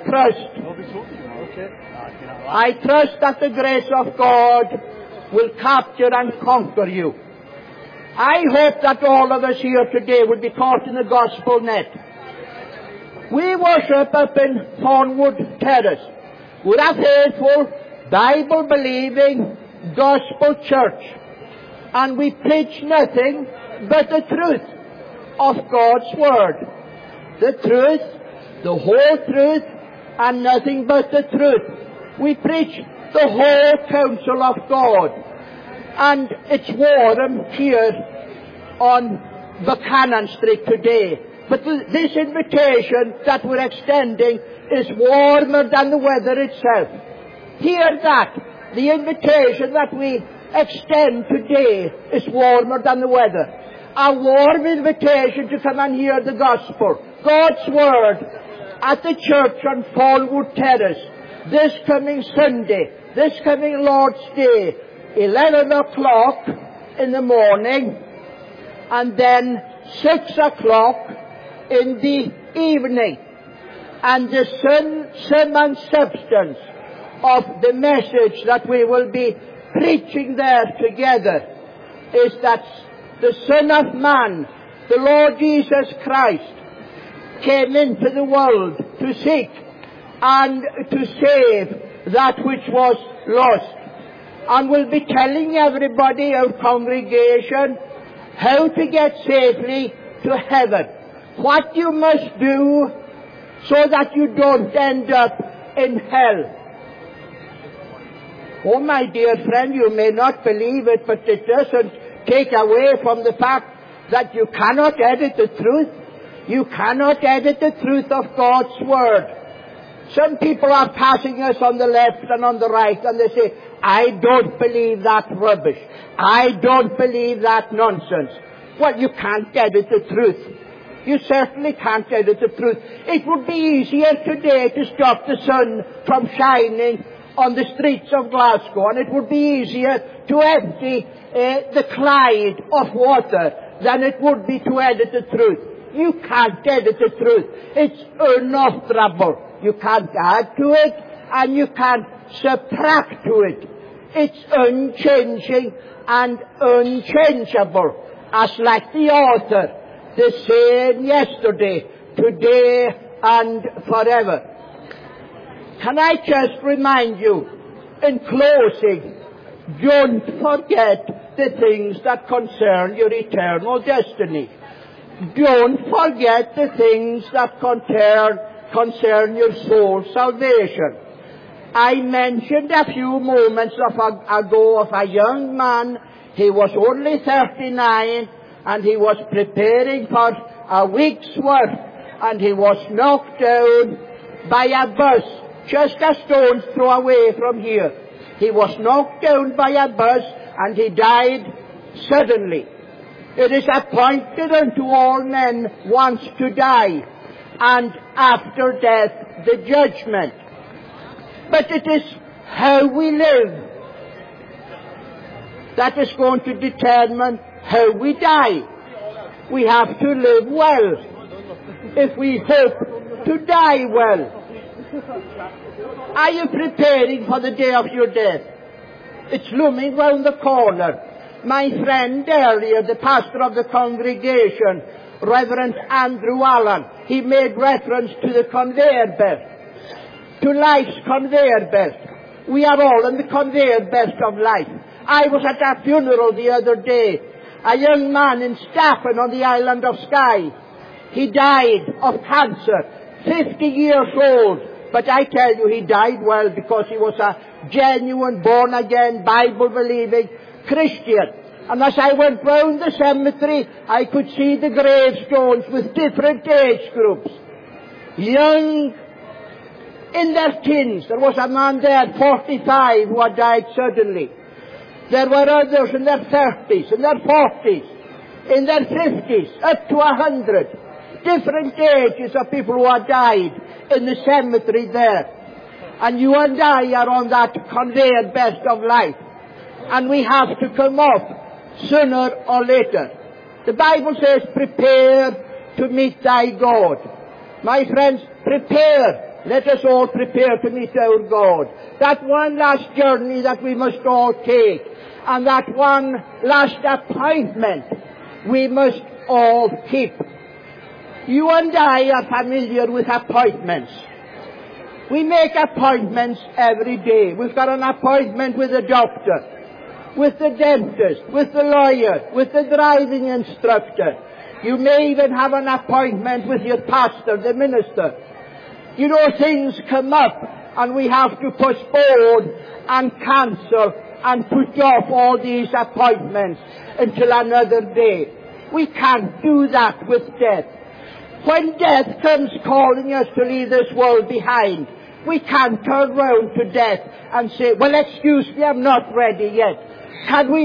trust that the grace of God will capture and conquer you. I hope that all of us here today will be caught in the gospel net. We worship up in Thornwood Terrace. We're a faithful, Bible-believing, gospel church. And we preach nothing but the truth of God's Word. The truth, the whole truth, and nothing but the truth. We preach the whole counsel of God. And it's warm here on Buchanan Street today. But this invitation that we're extending is warmer than the weather itself. Hear that. the invitation that we extend today is warmer than the weather. A warm invitation to come and hear the gospel, God's word, at the church on Fallwood Terrace, this coming Sunday, this coming Lord's Day, 11 o'clock in the morning, and then 6 o'clock in the evening. And the sum and substance of the message that we will be preaching there together is that the Son of Man, the Lord Jesus Christ, came into the world to seek and to save that which was lost. And we'll be telling everybody, our congregation, how to get safely to heaven. What you must do so that you don't end up in hell. Oh, my dear friend, you may not believe it, but it doesn't take away from the fact that you cannot edit the truth. You cannot edit the truth of God's Word. Some people are passing us on the left and on the right, and they say, I don't believe that rubbish. I don't believe that nonsense. Well, you can't edit the truth. You certainly can't edit the truth. It would be easier today to stop the sun from shining on the streets of Glasgow, and it would be easier to empty the Clyde of water than it would be to edit the truth. You can't edit the truth. It's unalterable. You can't add to it, and you can't subtract to it. It's unchanging and unchangeable, as like the author, the same yesterday, today, and forever. Can I just remind you, in closing, don't forget the things that concern your eternal destiny. Don't forget the things that concern your soul's salvation. I mentioned a few moments ago of a young man. He was only 39, and he was preparing for a week's work, and he was knocked down by a bus just a stone's throw away from here. He was knocked down by a bus, and he died suddenly. It is appointed unto all men once to die, and after death the judgment. But it is how we live that is going to determine how we die. We have to live well if we hope to die well. Are you preparing for the day of your death? It's looming round the corner. My friend earlier, the pastor of the congregation, Reverend Andrew Allen, he made reference to the conveyor belt, to life's conveyor belt. We are all in the conveyor belt of life. I was at a funeral the other day. A young man in Stafford on the island of Skye. He died of cancer, 50 years old. But I tell you, he died well because he was a genuine, born-again, Bible-believing Christian. And as I went round the cemetery, I could see the gravestones with different age groups. Young, in their teens. There was a man there, 45, who had died suddenly. There were others in their 30s, in their 40s, in their 50s, up to 100. Different ages of people who had died in the cemetery there. And you and I are on that conveyor belt of life. And we have to come off sooner or later. The Bible says, prepare to meet thy God. My friends, prepare. Let us all prepare to meet our God. That one last journey that we must all take, and that one last appointment we must all keep. You and I are familiar with appointments. We make appointments every day. We've got an appointment with the doctor, with the dentist, with the lawyer, with the driving instructor. You may even have an appointment with your pastor, the minister. You know, things come up and we have to postpone and cancel and put off all these appointments until another day. We can't do that with death. When death comes calling us to leave this world behind, We can't turn round to death and say, well, excuse me, I'm not ready yet. Can we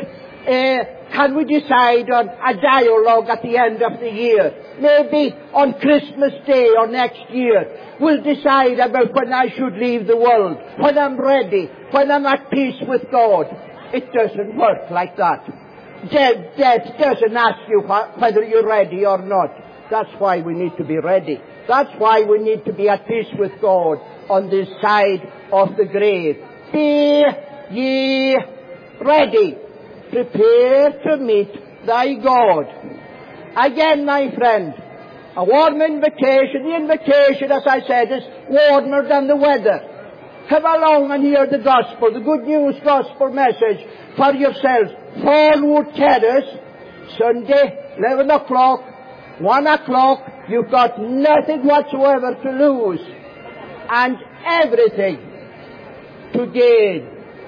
decide on a dialogue at the end of the year? Maybe on Christmas Day or next year, we'll decide about when I should leave the world, when I'm ready, when I'm at peace with God. It doesn't work like that. Death doesn't ask you whether you're ready or not. That's why we need to be ready. That's why we need to be at peace with God on this side of the grave. Be ye ready. Prepare to meet thy God. Again, my friend, a warm invitation. The invitation, as I said, is warmer than the weather. Come along and hear the gospel, the good news gospel message for yourselves. Thornwood Terrace, Sunday, 11 o'clock, 1 o'clock. You've got nothing whatsoever to lose and everything to gain.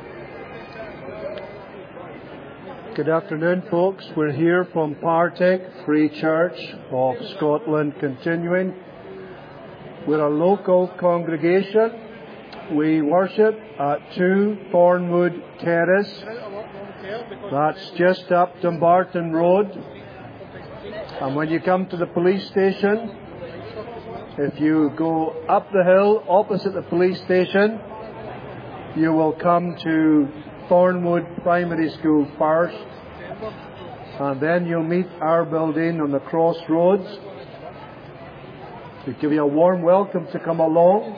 Good afternoon, folks. We're here from Partick Free Church of Scotland, continuing. We're a local congregation. We worship at 2 Thornwood Terrace. That's just up Dumbarton Road. And when you come to the police station, if you go up the hill opposite the police station, you will come to Thornwood Primary School first, and then you'll meet our building on the crossroads. We give you a warm welcome to come along.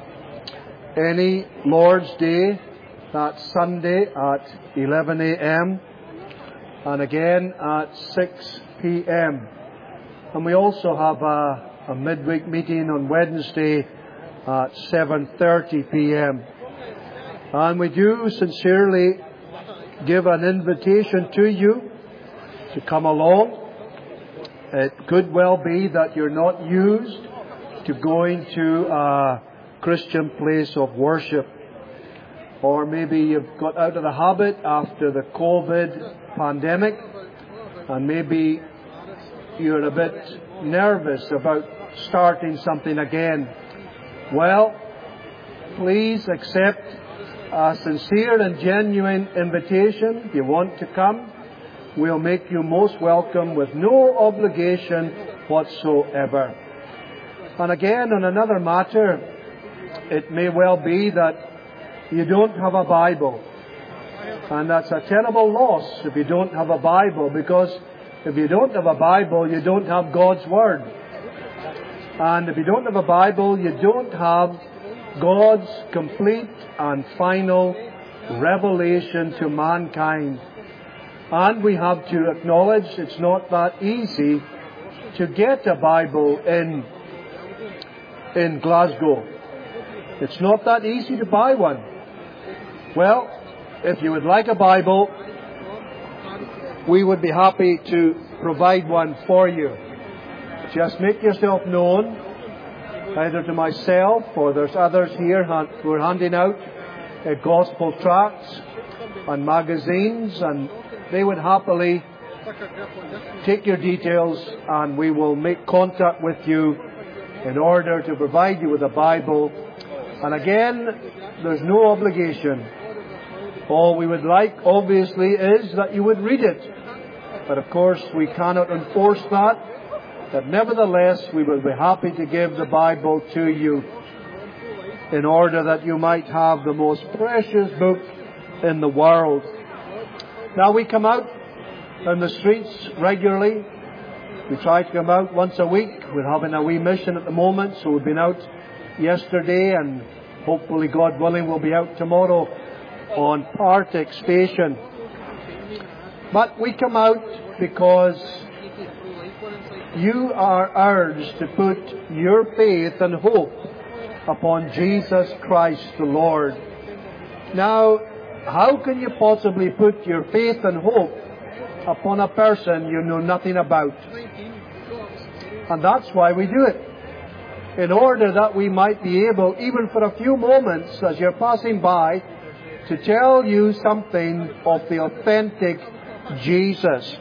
Any Lord's Day, that's Sunday at 11 a.m. and again at 6 p.m. And we also have a midweek meeting on Wednesday at 7:30 p.m. And we do sincerely give an invitation to you to come along. It could well be that you're not used to going to a Christian place of worship. Or maybe you've got out of the habit after the COVID pandemic, and maybe you're a bit nervous about starting something again. Well, please accept a sincere and genuine invitation. If you want to come, we'll make you most welcome with no obligation whatsoever. And again, on another matter, it may well be that you don't have a Bible. And that's a terrible loss if you don't have a Bible, because if you don't have a Bible, you don't have God's Word. And if you don't have a Bible, you don't have God's complete and final revelation to mankind. And we have to acknowledge it's not that easy to get a Bible in Glasgow. It's not that easy to buy one. Well, if you would like a Bible, we would be happy to provide one for you. Just make yourself known, either to myself or there's others here who are handing out gospel tracts and magazines, and they would happily take your details and we will make contact with you in order to provide you with a Bible. And again, there's no obligation. All we would like, obviously, is that you would read it. But of course, we cannot enforce that. But nevertheless, we will be happy to give the Bible to you in order that you might have the most precious book in the world. Now, we come out on the streets regularly. We try to come out once a week. We're having a wee mission at the moment, so we've been out yesterday, and hopefully, God willing, we'll be out tomorrow on Partick Station. But we come out because you are urged to put your faith and hope upon Jesus Christ the Lord. Now, how can you possibly put your faith and hope upon a person you know nothing about? And that's why we do it. In order that we might be able, even for a few moments as you're passing by, to tell you something of the authentic Jesus.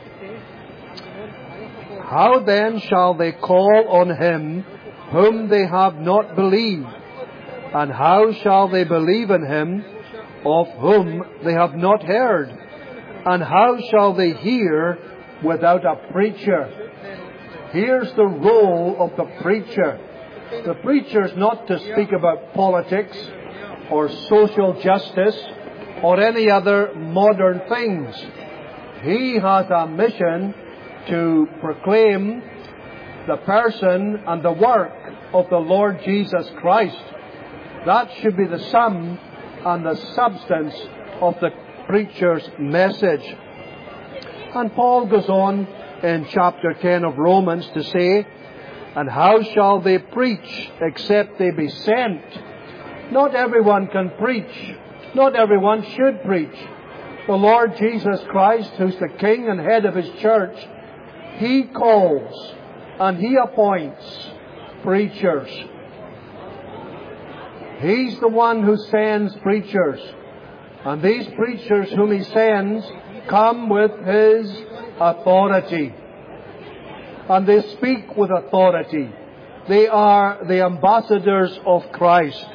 How then shall they call on him whom they have not believed? And how shall they believe in him of whom they have not heard? And how shall they hear without a preacher? Here's the role of the preacher. The preacher is not to speak about politics or social justice or any other modern things. He has a mission to proclaim the person and the work of the Lord Jesus Christ. That should be the sum and the substance of the preacher's message. And Paul goes on in chapter 10 of Romans to say, and how shall they preach except they be sent? Not everyone can preach. Not everyone should preach. The Lord Jesus Christ, who's the King and head of His church, He calls and He appoints preachers. He's the one who sends preachers. And these preachers whom He sends come with His authority. And they speak with authority. They are the ambassadors of Christ.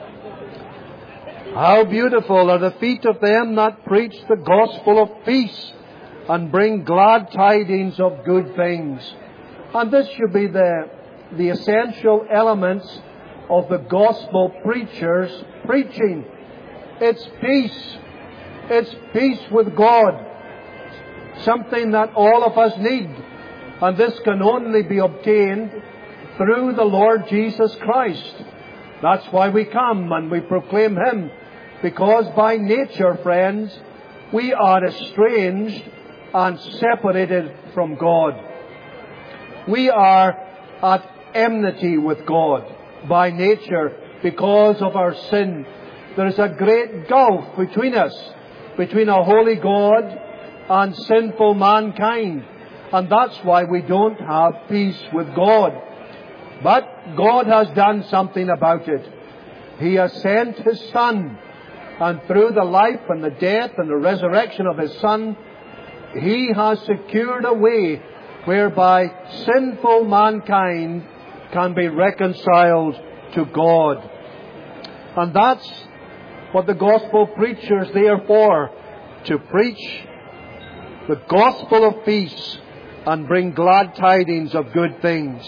How beautiful are the feet of them that preach the gospel of peace and bring glad tidings of good things. And this should be the essential elements of the gospel preachers preaching. It's peace. It's peace with God. Something that all of us need. And this can only be obtained through the Lord Jesus Christ. That's why we come and we proclaim Him. Because by nature, friends, we are estranged and separated from God. We are at enmity with God by nature because of our sin. There is a great gulf between us, between a holy God and sinful mankind. And that's why we don't have peace with God. But God has done something about it. He has sent His Son. And through the life and the death and the resurrection of His Son, He has secured a way whereby sinful mankind can be reconciled to God. And that's what the gospel preachers there for, to preach the gospel of peace and bring glad tidings of good things.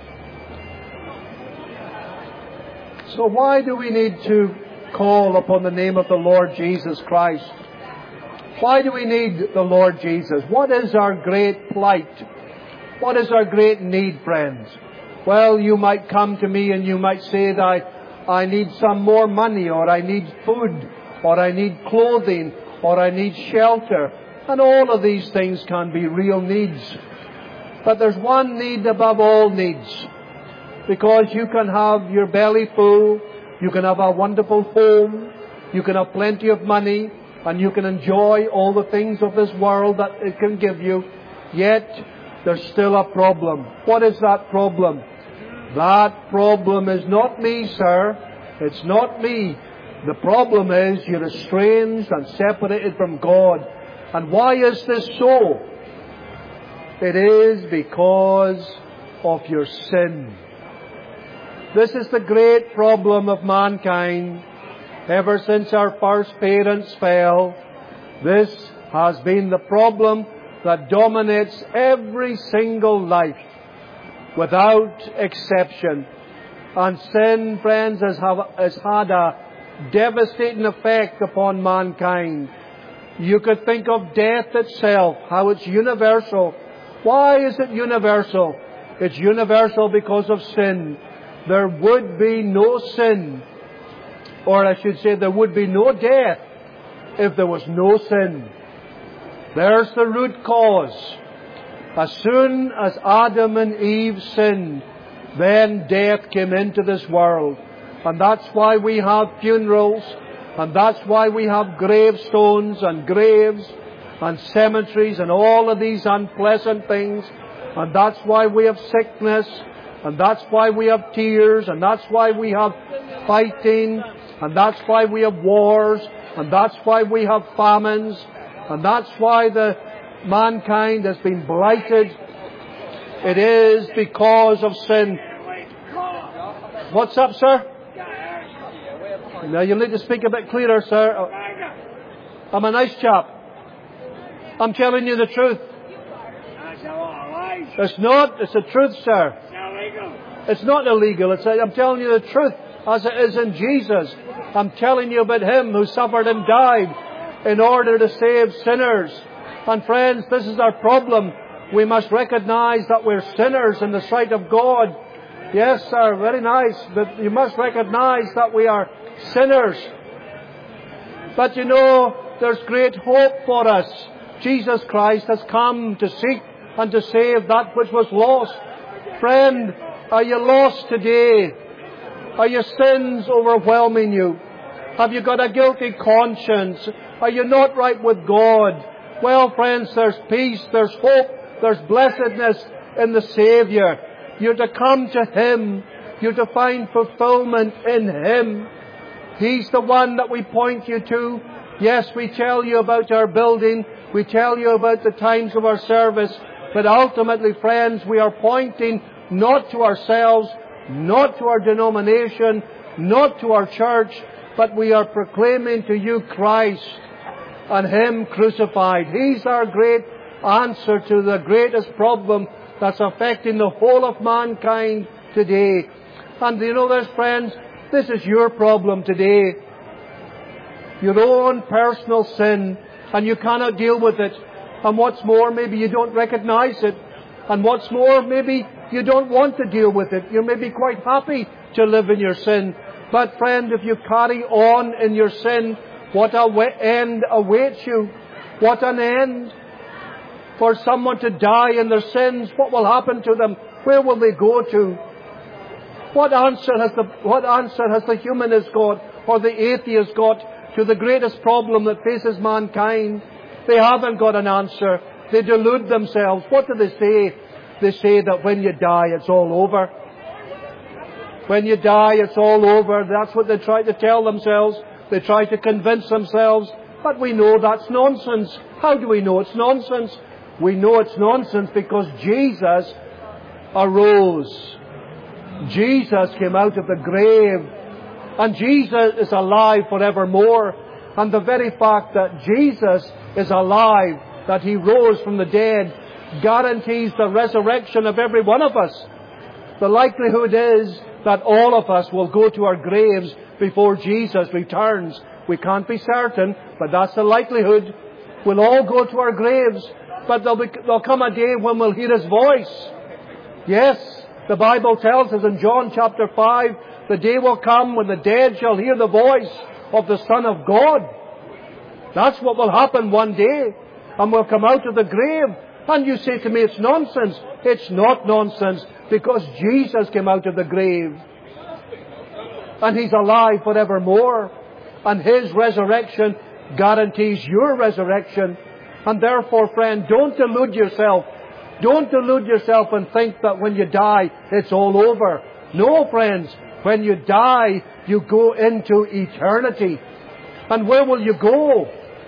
So why do we need to call upon the name of the Lord Jesus Christ? Why do we need the Lord Jesus? What is our great plight? What is our great need, friends? Well, you might come to me and you might say that I need some more money, or I need food, or I need clothing, or I need shelter. And all of these things can be real needs. But there's one need above all needs. Because you can have your belly full, you can have a wonderful home, you can have plenty of money, and you can enjoy all the things of this world that it can give you. Yet, there's still a problem. What is that problem? That problem is not me, sir. It's not me. The problem is you're estranged and separated from God. And why is this so? It is because of your sin. This is the great problem of mankind. Ever since our first parents fell, this has been the problem that dominates every single life, without exception. And sin, friends, has had a devastating effect upon mankind. You could think of death itself, how it's universal. Why is it universal? It's universal because of sin. There would be no sin, or I should say there would be no death if there was no sin. There's the root cause. As soon as Adam and Eve sinned, then death came into this world. And that's why we have funerals, and that's why we have gravestones and graves and cemeteries and all of these unpleasant things. And that's why we have sickness, and that's why we have tears, and that's why we have fighting, and that's why we have wars, and that's why we have famines, and that's why the mankind has been blighted. It is because of sin. What's up, sir? Now you need to speak a bit clearer, sir. I'm a nice chap. I'm telling you the truth. It's not. It's the truth, sir. It's not illegal. I'm telling you the truth as it is in Jesus. I'm telling you about Him who suffered and died in order to save sinners. And friends, this is our problem. We must recognize that we're sinners in the sight of God. Yes, sir, very nice. But you must recognize that we are sinners. But you know, there's great hope for us. Jesus Christ has come to seek and to save that which was lost. Friend, are you lost today? Are your sins overwhelming you? Have you got a guilty conscience? Are you not right with God? Well, friends, there's peace, there's hope, there's blessedness in the Saviour. You're to come to Him. You're to find fulfillment in Him. He's the one that we point you to. Yes, we tell you about our building. We tell you about the times of our service. But ultimately, friends, we are pointing not to ourselves, not to our denomination, not to our church, but we are proclaiming to you Christ and Him crucified. He's our great answer to the greatest problem that's affecting the whole of mankind today. And you know this, friends, this is your problem today. Your own personal sin, and you cannot deal with it. And what's more, maybe you don't recognize it. And what's more, maybe you don't want to deal with it. You may be quite happy to live in your sin. But friend, if you carry on in your sin, what an end awaits you. What an end. For someone to die in their sins, what will happen to them? Where will they go to? What answer has the humanist got, or the atheist got, to the greatest problem that faces mankind? They haven't got an answer. They delude themselves. What do they say? They say that when you die, it's all over. When you die, it's all over. That's what they try to tell themselves. They try to convince themselves. But we know that's nonsense. How do we know it's nonsense? We know it's nonsense because Jesus arose. Jesus came out of the grave. And Jesus is alive forevermore. And the very fact that Jesus is alive, that He rose from the dead, guarantees the resurrection of every one of us. The likelihood is that all of us will go to our graves before Jesus returns. We can't be certain, but that's the likelihood. We'll all go to our graves, but there'll come a day when we'll hear His voice. Yes, the Bible tells us in John chapter 5, the day will come when the dead shall hear the voice of the Son of God. That's what will happen one day. And we'll come out of the grave. And you say to me, it's nonsense. It's not nonsense, because Jesus came out of the grave. And He's alive forevermore. And His resurrection guarantees your resurrection. And therefore, friend, don't delude yourself. Don't delude yourself and think that when you die, it's all over. No, friends. When you die, you go into eternity. And where will you go?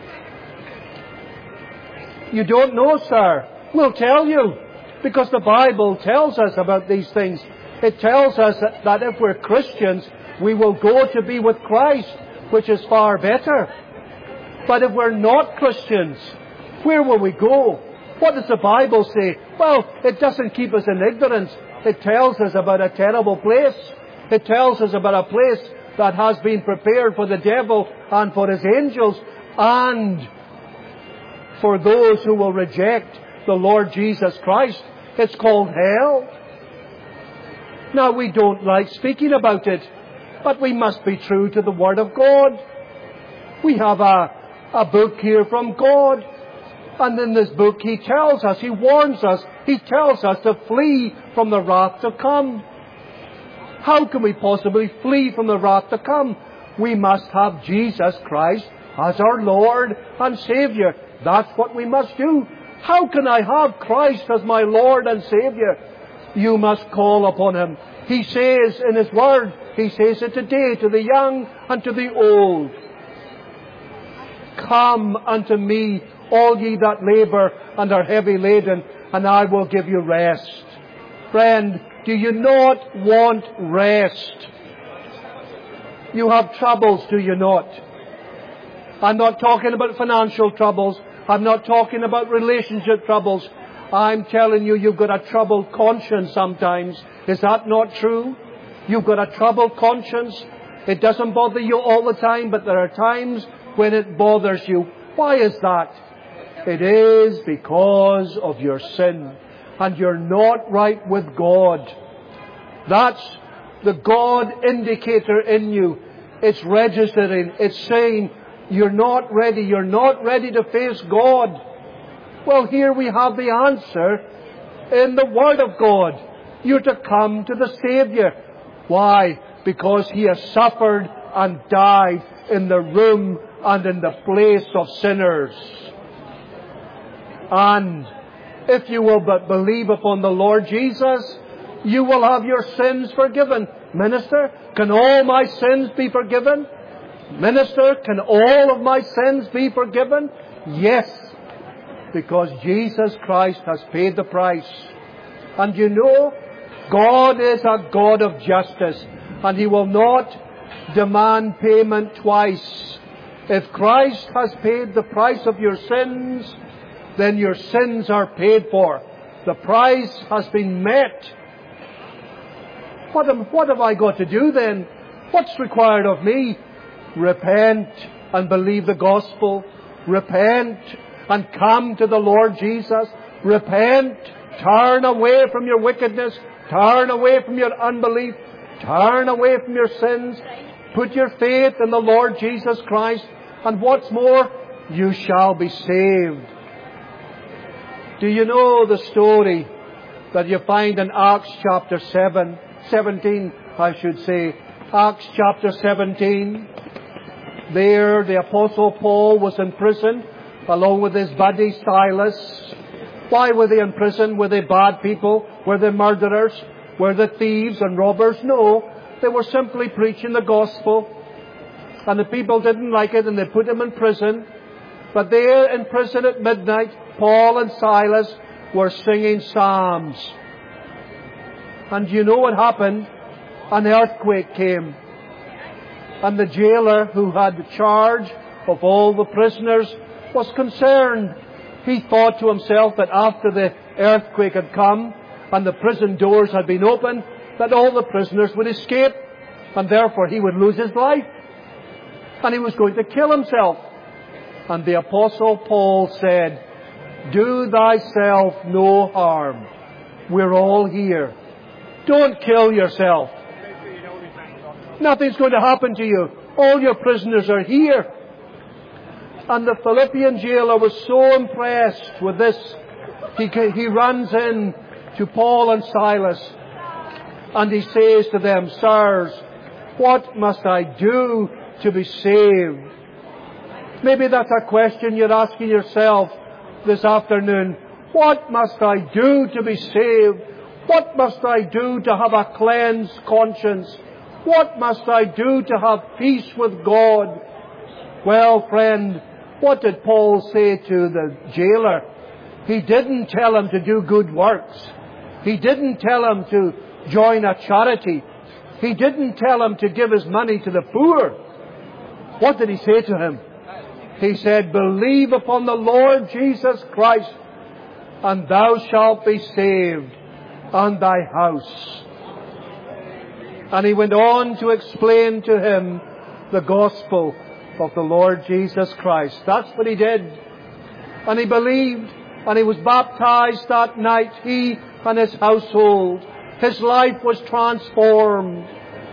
You don't know, sir. We'll tell you. Because the Bible tells us about these things. It tells us that if we're Christians, we will go to be with Christ, which is far better. But if we're not Christians, where will we go? What does the Bible say? Well, it doesn't keep us in ignorance. It tells us about a terrible place. It tells us about a place that has been prepared for the devil and for his angels and for those who will reject the Lord Jesus Christ. It's called hell. Now, we don't like speaking about it, but we must be true to the Word of God. We have a book here from God. And in this book He tells us, He warns us, He tells us to flee from the wrath to come. How can we possibly flee from the wrath to come? We must have Jesus Christ as our Lord and Saviour. That's what we must do. How can I have Christ as my Lord and Saviour? You must call upon Him. He says in His Word, He says it today to the young and to the old. Come unto me, all ye that labour and are heavy laden, and I will give you rest. Friend, do you not want rest? You have troubles, do you not? I'm not talking about financial troubles. I'm not talking about relationship troubles. I'm telling you, you've got a troubled conscience sometimes. Is that not true? You've got a troubled conscience. It doesn't bother you all the time, but there are times when it bothers you. Why is that? It is because of your sin. And you're not right with God. That's the God indicator in you. It's registering. It's saying, you're not ready. You're not ready to face God. Well, here we have the answer in the Word of God. You're to come to the Saviour. Why? Because He has suffered and died in the room and in the place of sinners. And if you will but believe upon the Lord Jesus, you will have your sins forgiven. Minister, can all my sins be forgiven? Minister, can all of my sins be forgiven? Yes, because Jesus Christ has paid the price. And you know, God is a God of justice, and He will not demand payment twice. If Christ has paid the price of your sins, then your sins are paid for. The price has been met. What have I got to do then? What's required of me? Repent and believe the gospel. Repent and come to the Lord Jesus. Repent. Turn away from your wickedness. Turn away from your unbelief. Turn away from your sins. Put your faith in the Lord Jesus Christ. And what's more, you shall be saved. Do you know the story that you find in Acts chapter 17, I should say. Acts chapter 17. There the Apostle Paul was in prison along with his buddy Silas. Why were they in prison? Were they bad people? Were they murderers? Were they thieves and robbers? No. They were simply preaching the gospel. And the people didn't like it and they put them in prison. But there in prison at midnight, Paul and Silas were singing psalms. And you know what happened? An earthquake came. And the jailer who had charge of all the prisoners was concerned. He thought to himself that after the earthquake had come and the prison doors had been opened, that all the prisoners would escape and therefore he would lose his life. And he was going to kill himself. And the Apostle Paul said, do thyself no harm. We're all here. Don't kill yourself. Nothing's going to happen to you. All your prisoners are here. And the Philippian jailer was so impressed with this. He runs in to Paul and Silas and he says to them, sirs, what must I do to be saved? Maybe that's a question you're asking yourself this afternoon. What must I do to be saved? What must I do to have a cleansed conscience? What must I do to have peace with God? Well, friend, what did Paul say to the jailer? He didn't tell him to do good works. He didn't tell him to join a charity. He didn't tell him to give his money to the poor. What did he say to him? He said, believe upon the Lord Jesus Christ, and thou shalt be saved, and thy house. And he went on to explain to him the gospel of the Lord Jesus Christ. That's what he did. And he believed, and he was baptized that night, he and his household. His life was transformed.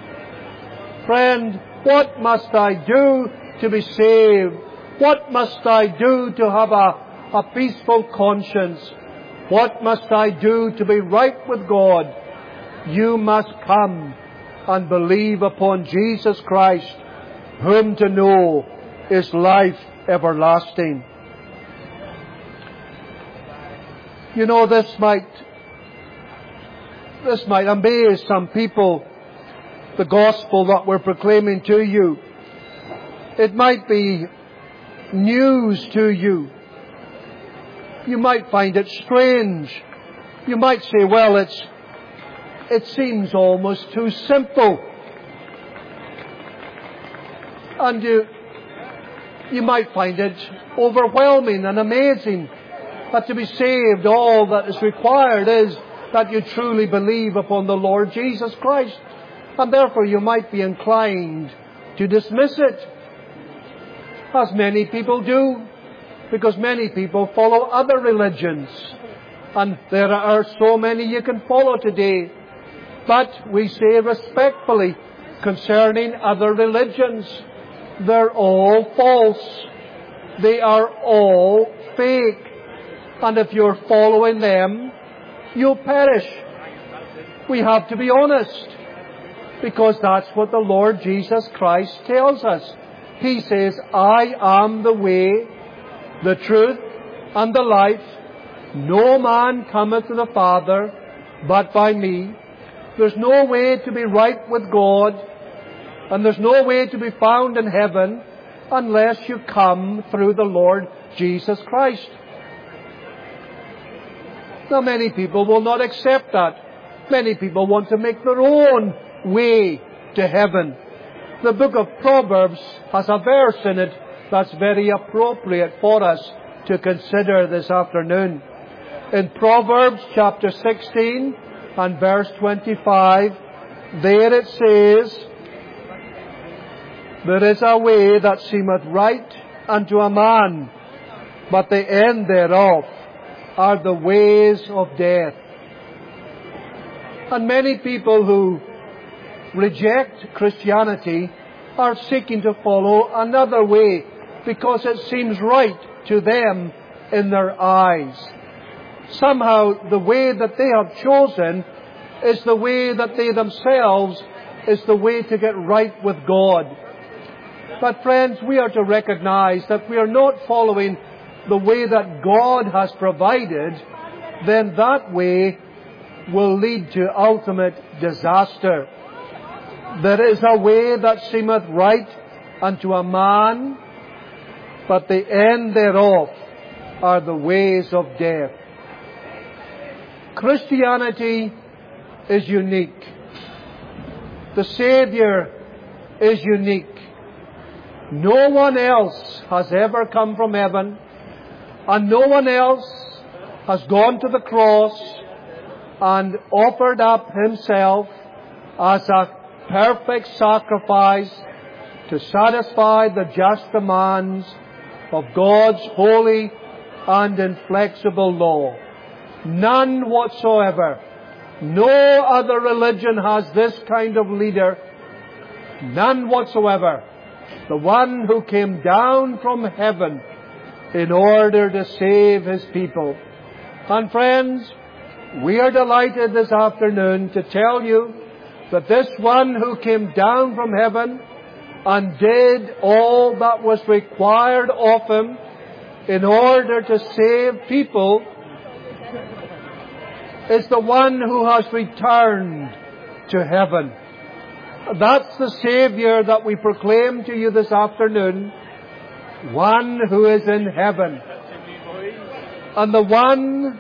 Friend, what must I do to be saved? What must I do to have a peaceful conscience? What must I do to be right with God? You must come and believe upon Jesus Christ, whom to know is life everlasting. You know, this might amaze some people, the gospel that we're proclaiming to you. It might be news to you. You might find it strange. You might say, well, it seems almost too simple. And you might find it overwhelming and amazing that to be saved, all that is required is that you truly believe upon the Lord Jesus Christ. And therefore you might be inclined to dismiss it, as many people do, because many people follow other religions. And there are so many you can follow today. But we say respectfully concerning other religions, they're all false. They are all fake. And if you're following them, you'll perish. We have to be honest, because that's what the Lord Jesus Christ tells us. He says, I am the way, the truth, and the life. No man cometh to the Father but by me. There's no way to be right with God, and there's no way to be found in heaven unless you come through the Lord Jesus Christ. Now, many people will not accept that. Many people want to make their own way to heaven. The book of Proverbs has a verse in it that's very appropriate for us to consider this afternoon. In Proverbs chapter 16 and verse 25, there it says, there is a way that seemeth right unto a man, but the end thereof are the ways of death. And many people who reject Christianity are seeking to follow another way because it seems right to them in their eyes. Somehow the way that they have chosen is the way that they themselves is the way to get right with God. But friends, we are to recognize that we are not following the way that God has provided, then that way will lead to ultimate disaster. There is a way that seemeth right unto a man, but the end thereof are the ways of death. Christianity is unique. The Savior is unique. No one else has ever come from heaven, and no one else has gone to the cross and offered up himself as a perfect sacrifice to satisfy the just demands of God's holy and inflexible law. None whatsoever. No other religion has this kind of leader. None whatsoever. The one who came down from heaven in order to save His people. And friends, we are delighted this afternoon to tell you that this one who came down from heaven and did all that was required of Him in order to save people is the one who has returned to heaven. That's the Savior that we proclaim to you this afternoon. One who is in heaven. And the one...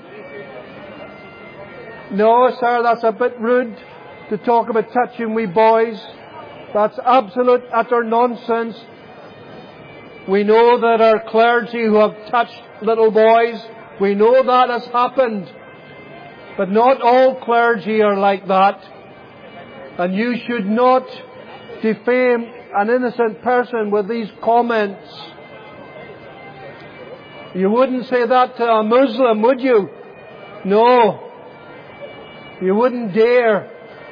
No, sir, that's a bit rude to talk about touching wee boys. That's absolute, utter nonsense. We know there are clergy who have touched little boys. We know that has happened. But not all clergy are like that. And you should not defame an innocent person with these comments. You wouldn't say that to a Muslim, would you? No. You wouldn't dare.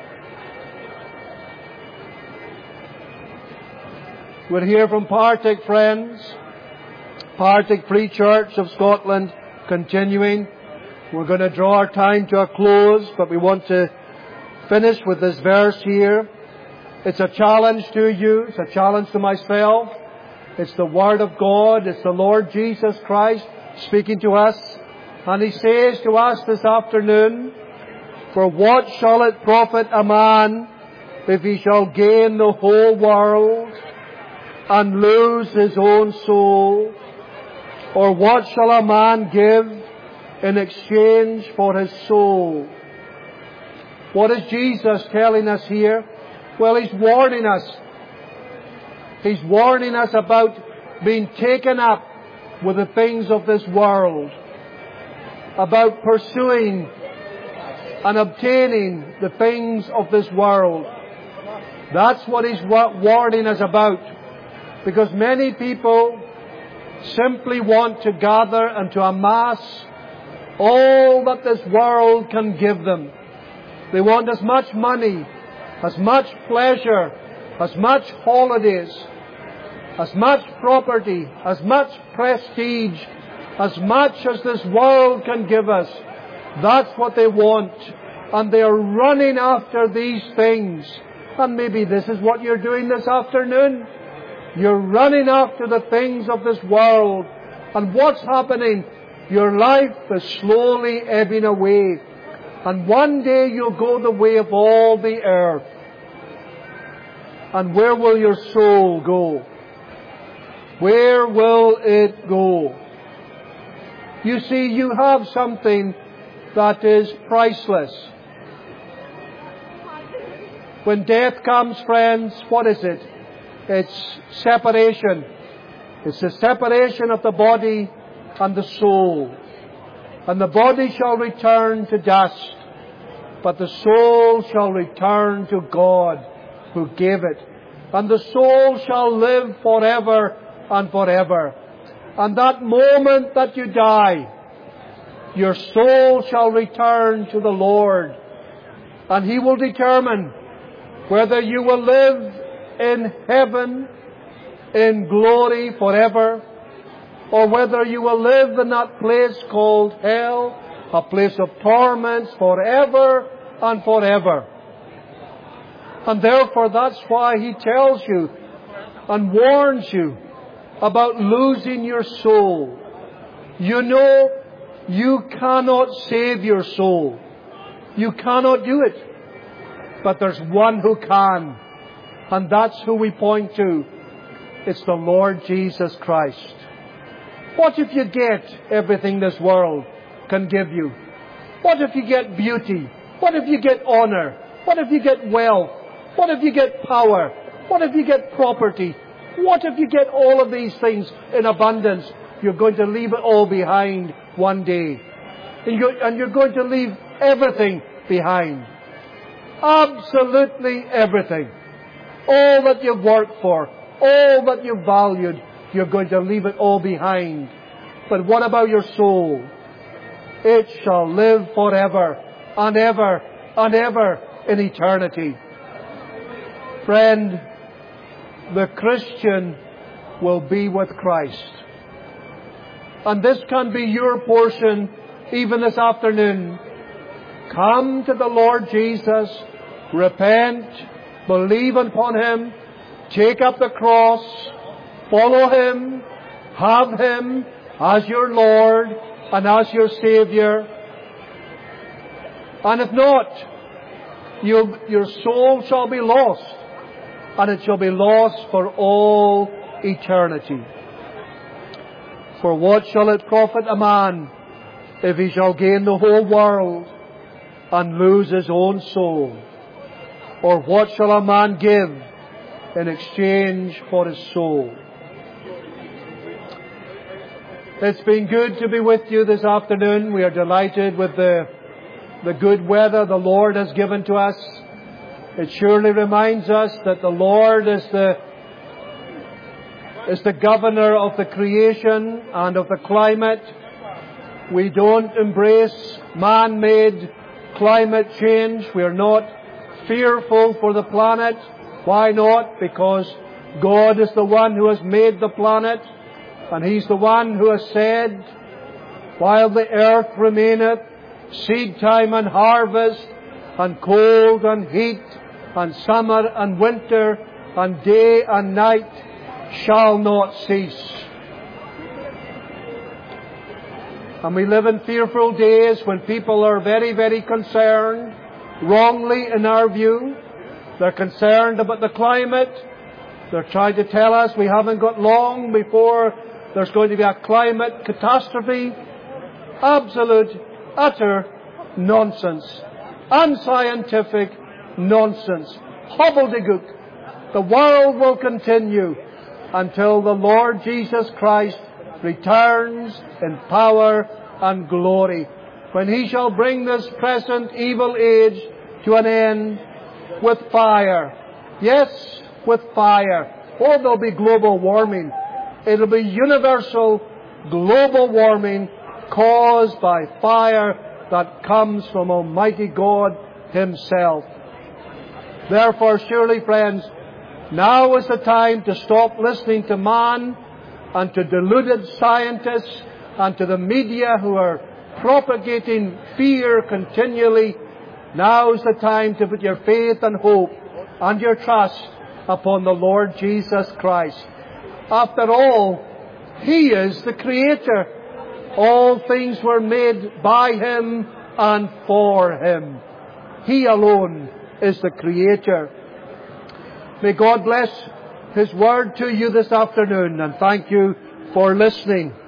We're here from Partick, friends. Partick Free Church of Scotland, continuing. We're going to draw our time to a close, but we want to finish with this verse here. It's a challenge to you. It's a challenge to myself. It's the Word of God. It's the Lord Jesus Christ speaking to us. And He says to us this afternoon, for what shall it profit a man if he shall gain the whole world and lose his own soul? Or what shall a man give in exchange for his soul? What is Jesus telling us here? Well, He's warning us. He's warning us about being taken up with the things of this world, about pursuing and obtaining the things of this world. That's what He's warning us about. Because many people simply want to gather and to amass all that this world can give them. They want as much money, as much pleasure, as much holidays, as much property, as much prestige, as much as this world can give us. That's what they want. And they are running after these things. And maybe this is what you're doing this afternoon. You're running after the things of this world. And what's happening? Your life is slowly ebbing away. And one day you'll go the way of all the earth. And where will your soul go? Where will it go? You see, you have something that is priceless. When death comes, friends, what is it? It's separation. It's the separation of the body and the soul. And the body shall return to dust, but the soul shall return to God who gave it. And the soul shall live forever and forever. And that moment that you die, your soul shall return to the Lord. And He will determine whether you will live in heaven, in glory forever, or whether you will live in that place called hell, a place of torments forever and forever. And therefore that's why He tells you and warns you about losing your soul. You know, you cannot save your soul. You cannot do it. But there's one who can. And that's who we point to. It's the Lord Jesus Christ. What if you get everything this world can give you? What if you get beauty? What if you get honor? What if you get wealth? What if you get power? What if you get property? What if you get all of these things in abundance? You're going to leave it all behind one day. And you're going to leave everything behind. Absolutely everything. All that you've worked for, all that you've valued, you're going to leave it all behind. But what about your soul? It shall live forever and ever and ever in eternity. Friend, the Christian will be with Christ. And this can be your portion even this afternoon. Come to the Lord Jesus, repent, believe upon Him, take up the cross, follow Him, have Him as your Lord and as your Saviour. And if not, your soul shall be lost, and it shall be lost for all eternity. For what shall it profit a man if he shall gain the whole world and lose his own soul? Or what shall a man give in exchange for his soul? It's been good to be with you this afternoon. We are delighted with the good weather the Lord has given to us. It surely reminds us that the Lord is the governor of the creation and of the climate. We don't embrace man-made climate change. We are not fearful for the planet. Why not? Because God is the one who has made the planet, and He's the one who has said, while the earth remaineth, seed time and harvest, and cold and heat, and summer and winter, and day and night shall not cease. And we live in fearful days when people are very, very concerned, wrongly in our view. They're concerned about the climate. They're trying to tell us we haven't got long before there's going to be a climate catastrophe. Absolute, utter nonsense. Unscientific nonsense. Hobbledegook. The world will continue. until the Lord Jesus Christ returns in power and glory, when He shall bring this present evil age to an end with fire. Yes, with fire. Oh, there'll be global warming. It'll be universal global warming caused by fire that comes from Almighty God Himself. Therefore, surely, friends, now is the time to stop listening to man and to deluded scientists and to the media who are propagating fear continually. Now is the time to put your faith and hope and your trust upon the Lord Jesus Christ. After all, He is the Creator. All things were made by Him and for Him. He alone is the Creator. May God bless His Word to you this afternoon, and thank you for listening.